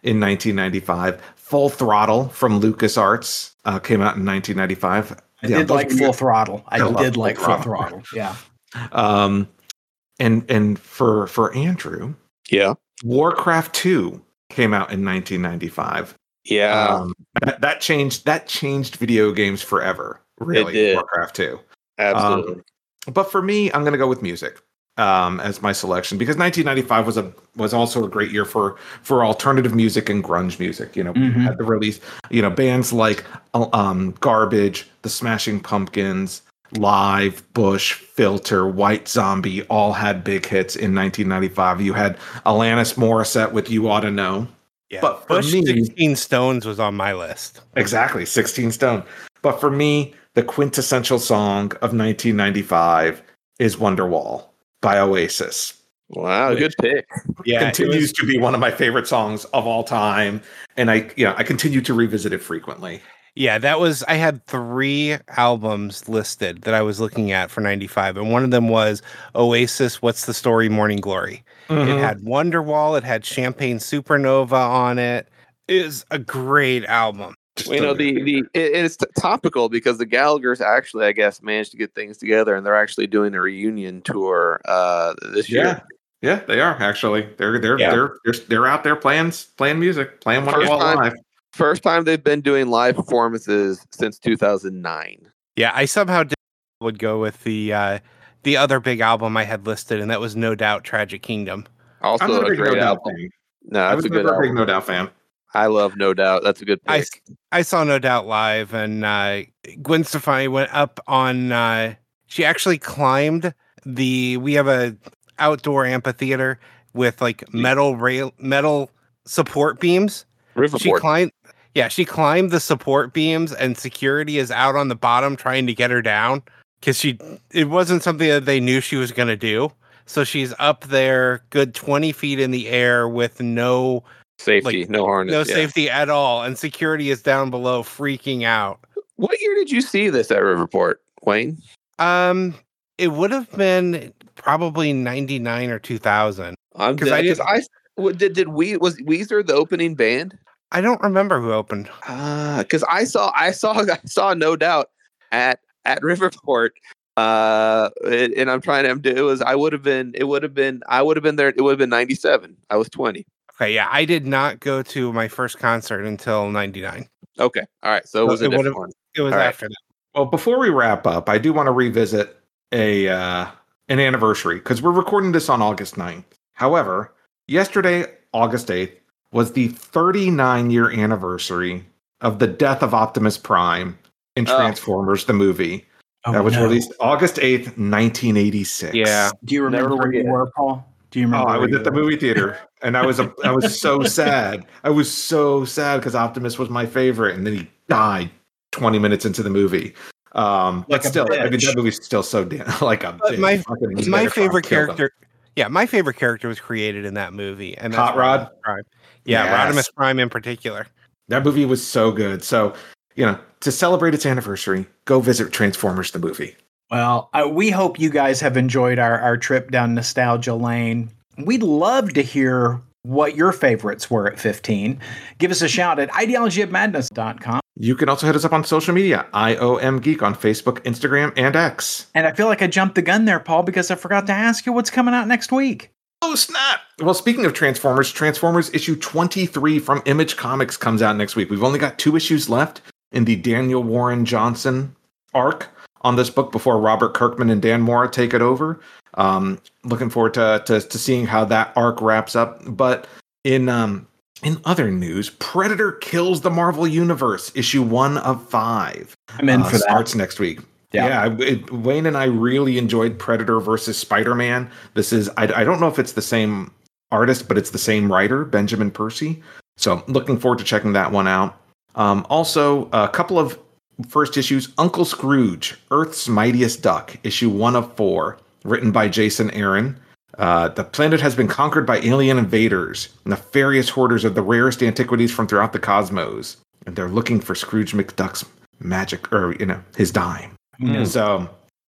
Speaker 2: in nineteen ninety-five. Full Throttle from LucasArts uh, came out in nineteen ninety-five.
Speaker 1: I
Speaker 2: Yeah,
Speaker 1: did
Speaker 2: those
Speaker 1: like
Speaker 2: were-
Speaker 1: Full Throttle. I,
Speaker 2: I love
Speaker 1: did
Speaker 2: Full
Speaker 1: like Full
Speaker 2: Throttle.
Speaker 1: Throttle. Yeah.
Speaker 2: Um, and and for for Andrew,
Speaker 4: Yeah.
Speaker 2: Warcraft two came out in nineteen ninety-five.
Speaker 4: Yeah.
Speaker 2: Um, that, that changed that changed video games forever. Really,
Speaker 4: did.
Speaker 2: Warcraft two.
Speaker 4: absolutely.
Speaker 2: Um, but for me, I'm going to go with music um, as my selection because nineteen ninety-five was a was also a great year for for alternative music and grunge music. You know,
Speaker 1: Mhm.
Speaker 2: we had the release. You know, bands like um, Garbage, The Smashing Pumpkins, Live, Bush, Filter, White Zombie all had big hits in nineteen ninety-five. You had Alanis Morissette with "You Ought to Know."
Speaker 3: Yeah,
Speaker 2: But for
Speaker 3: Bush
Speaker 2: me-
Speaker 3: sixteen Stones was on my list.
Speaker 2: Exactly, sixteen Stone. But for me, the quintessential song of nineteen ninety-five is Wonderwall by Oasis.
Speaker 4: Wow, good pick.
Speaker 3: Yeah, it
Speaker 2: Continues
Speaker 3: was-
Speaker 2: to be one of my favorite songs of all time. And I you know, I continue to revisit it frequently.
Speaker 3: Yeah, that was I had three albums listed that I was looking at for ninety-five, and one of them was Oasis, What's the Story, Morning Glory. It had Wonderwall, it had Champagne Supernova on it. It is a great album.
Speaker 2: Just
Speaker 4: Well, you know,
Speaker 2: a-
Speaker 4: the, the it, it's t- topical because the Gallaghers actually, I guess, managed to get things together, and they're actually doing a reunion tour uh, this
Speaker 2: yeah.
Speaker 4: year.
Speaker 2: Yeah, they are actually. They're they're
Speaker 4: Yeah.
Speaker 2: they're, they're they're out there playing playing music, playing
Speaker 4: First
Speaker 2: Wonderwall
Speaker 4: time-
Speaker 2: live.
Speaker 4: First time they've been doing live performances since two thousand nine.
Speaker 3: Yeah, I somehow did, would go with the uh, the other big album I had listed, and that was no doubt Tragic Kingdom.
Speaker 4: Also
Speaker 2: I'm not a
Speaker 4: a
Speaker 2: big
Speaker 4: great
Speaker 2: No Doubt
Speaker 4: album.
Speaker 2: fan.
Speaker 4: No,
Speaker 2: I
Speaker 4: that's
Speaker 2: was
Speaker 4: a good
Speaker 2: never a big
Speaker 4: album.
Speaker 2: No Doubt fan.
Speaker 4: I love No Doubt. That's a good
Speaker 3: I,
Speaker 4: pick.
Speaker 3: I saw No Doubt live, and uh, Gwen Stefani went up on. Uh, she actually climbed the. We have a outdoor amphitheater with like metal rail, metal support beams. She
Speaker 4: Riverport.
Speaker 3: climbed. Yeah, she climbed the support beams, and security is out on the bottom trying to get her down because she. It wasn't something that they knew she was going to do. So she's up there, good twenty feet in the air with no
Speaker 4: Safety,
Speaker 3: like,
Speaker 4: no harness.
Speaker 3: no
Speaker 4: yeah.
Speaker 3: safety at all, and security is down below freaking out.
Speaker 4: What year did you see this at Riverport, Wayne?
Speaker 3: Um, it would have been probably ninety-nine or two thousand.
Speaker 4: I'm
Speaker 3: 'Cause I
Speaker 4: because
Speaker 3: didn't-
Speaker 4: I, what, did did we was Weezer the opening band?
Speaker 3: I don't remember who opened.
Speaker 4: Ah, because I saw I saw I saw No Doubt at at Riverport. Uh, it- and I'm trying to. It was I would have been. It would have been. I would have been there. It would have been ninety-seven. I was twenty.
Speaker 3: Okay, yeah, I did not go to my first concert until ninety-nine.
Speaker 4: Okay, all right. So it
Speaker 3: No,
Speaker 4: was a
Speaker 3: it would've-
Speaker 4: different one.
Speaker 3: It was
Speaker 4: All right.
Speaker 3: after that.
Speaker 2: Well, before we wrap up, I do want to revisit a uh, an anniversary because we're recording this on August ninth. However, yesterday, August eighth, was the thirty-nine year anniversary of the death of Optimus Prime in
Speaker 4: Oh.
Speaker 2: Transformers the movie.
Speaker 1: Oh,
Speaker 2: that was
Speaker 1: no.
Speaker 2: released August eighth, nineteen eighty-six.
Speaker 3: Yeah.
Speaker 1: Do you remember
Speaker 4: Never
Speaker 1: where you
Speaker 4: forget.
Speaker 1: were, Paul? Do you
Speaker 2: Oh,
Speaker 1: remember?
Speaker 2: I
Speaker 1: where
Speaker 2: was
Speaker 1: you
Speaker 2: at the
Speaker 1: were?
Speaker 2: movie theater, and I was a, I was so sad. I was so sad because Optimus was my favorite, and then he died twenty minutes into the movie. Um,
Speaker 1: Like
Speaker 2: but
Speaker 1: a
Speaker 2: still, I mean,
Speaker 1: bitch.
Speaker 2: that movie's still so damn like a
Speaker 3: But
Speaker 2: big
Speaker 3: my-
Speaker 2: fucking
Speaker 3: My
Speaker 2: Megatron
Speaker 3: favorite
Speaker 2: killed him.
Speaker 3: character, yeah, my favorite character was created in that movie, and that's
Speaker 2: Hot Rod?
Speaker 3: Rodimus Prime. Yeah,
Speaker 2: Yes.
Speaker 3: Rodimus Prime in particular.
Speaker 2: That movie was so good. So, you know, to celebrate its anniversary, go visit Transformers the movie.
Speaker 1: Well, uh, we hope you guys have enjoyed our, our trip down nostalgia lane. We'd love to hear what your favorites were at fifteen. Give us a shout at ideology of madness dot com.
Speaker 2: You can also hit us up on social media, I O M Geek on Facebook, Instagram, and X.
Speaker 1: And I feel like I jumped the gun there, Paul, because I forgot to ask you what's coming out next week.
Speaker 2: Oh, snap. Well, speaking of Transformers, Transformers issue twenty-three from Image Comics comes out next week. We've only got two issues left in the Daniel Warren Johnson arc on this book before Robert Kirkman and Dan Mora take it over. Um, looking forward to, to to seeing how that arc wraps up. But in um in other news, Predator Kills the Marvel Universe, issue one of five.
Speaker 1: I'm in
Speaker 2: uh,
Speaker 1: for that.
Speaker 2: starts next week.
Speaker 1: Yeah.
Speaker 2: Yeah, I- it, Wayne and I really enjoyed Predator versus Spider-Man. This is I, I don't know if it's the same artist, but it's the same writer, Benjamin Percy. So looking forward to checking that one out. Um, also, a couple of first issues: Uncle Scrooge, Earth's Mightiest Duck, issue one of four, written by Jason Aaron. Uh, the planet has been conquered by alien invaders, nefarious hoarders of the rarest antiquities from throughout the cosmos, and they're looking for Scrooge McDuck's magic, or you know, his dime.
Speaker 1: Mm.
Speaker 2: So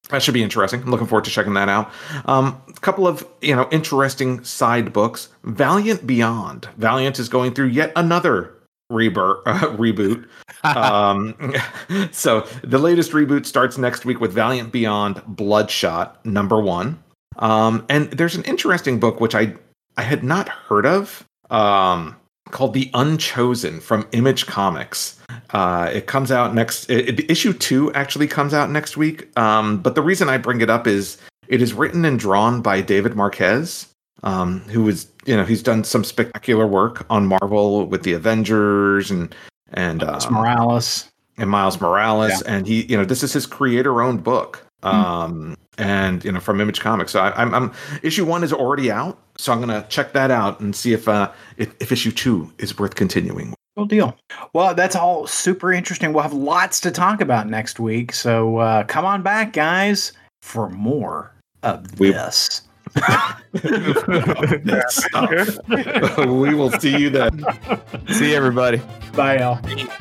Speaker 2: That should be interesting. I'm looking forward to checking that out. Um, a couple of, you know, interesting side books. Valiant Beyond. Valiant is going through yet another rebirth, uh, reboot. um, so the latest reboot starts next week with Valiant Beyond Bloodshot, number one. Um, and there's an interesting book, which I, I had not heard of, um, called The Unchosen from Image Comics. Uh, it comes out next, it, it, issue two actually comes out next week. Um, but the reason I bring it up is it is written and drawn by David Marquez, um, who is, you know, he's done some spectacular work on Marvel with the Avengers and, and,
Speaker 1: Miles
Speaker 2: um,
Speaker 1: Morales
Speaker 2: and Miles Morales.
Speaker 1: Yeah.
Speaker 2: And he, you know, this is his creator owned book. Um, and you know, from Image Comics. So I, I'm, I'm issue one is already out. So I'm going to check that out and see if, uh, if, if issue two is worth continuing.
Speaker 1: Cool deal. Well, that's all super interesting. We'll have lots to talk about next week. So uh, come on back, guys, for more of
Speaker 2: We-
Speaker 1: this.
Speaker 2: That's stuff. We will see you then.
Speaker 5: See you, everybody.
Speaker 1: Bye, Al.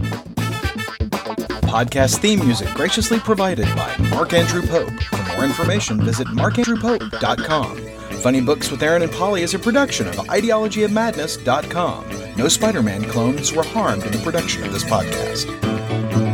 Speaker 6: Podcast theme music graciously provided by Mark Andrew Pope. For more information, visit mark andrew pope dot com. Funny Books with Aaron and Polly is a production of ideology of madness dot com. No Spider-Man clones were harmed in the production of this podcast.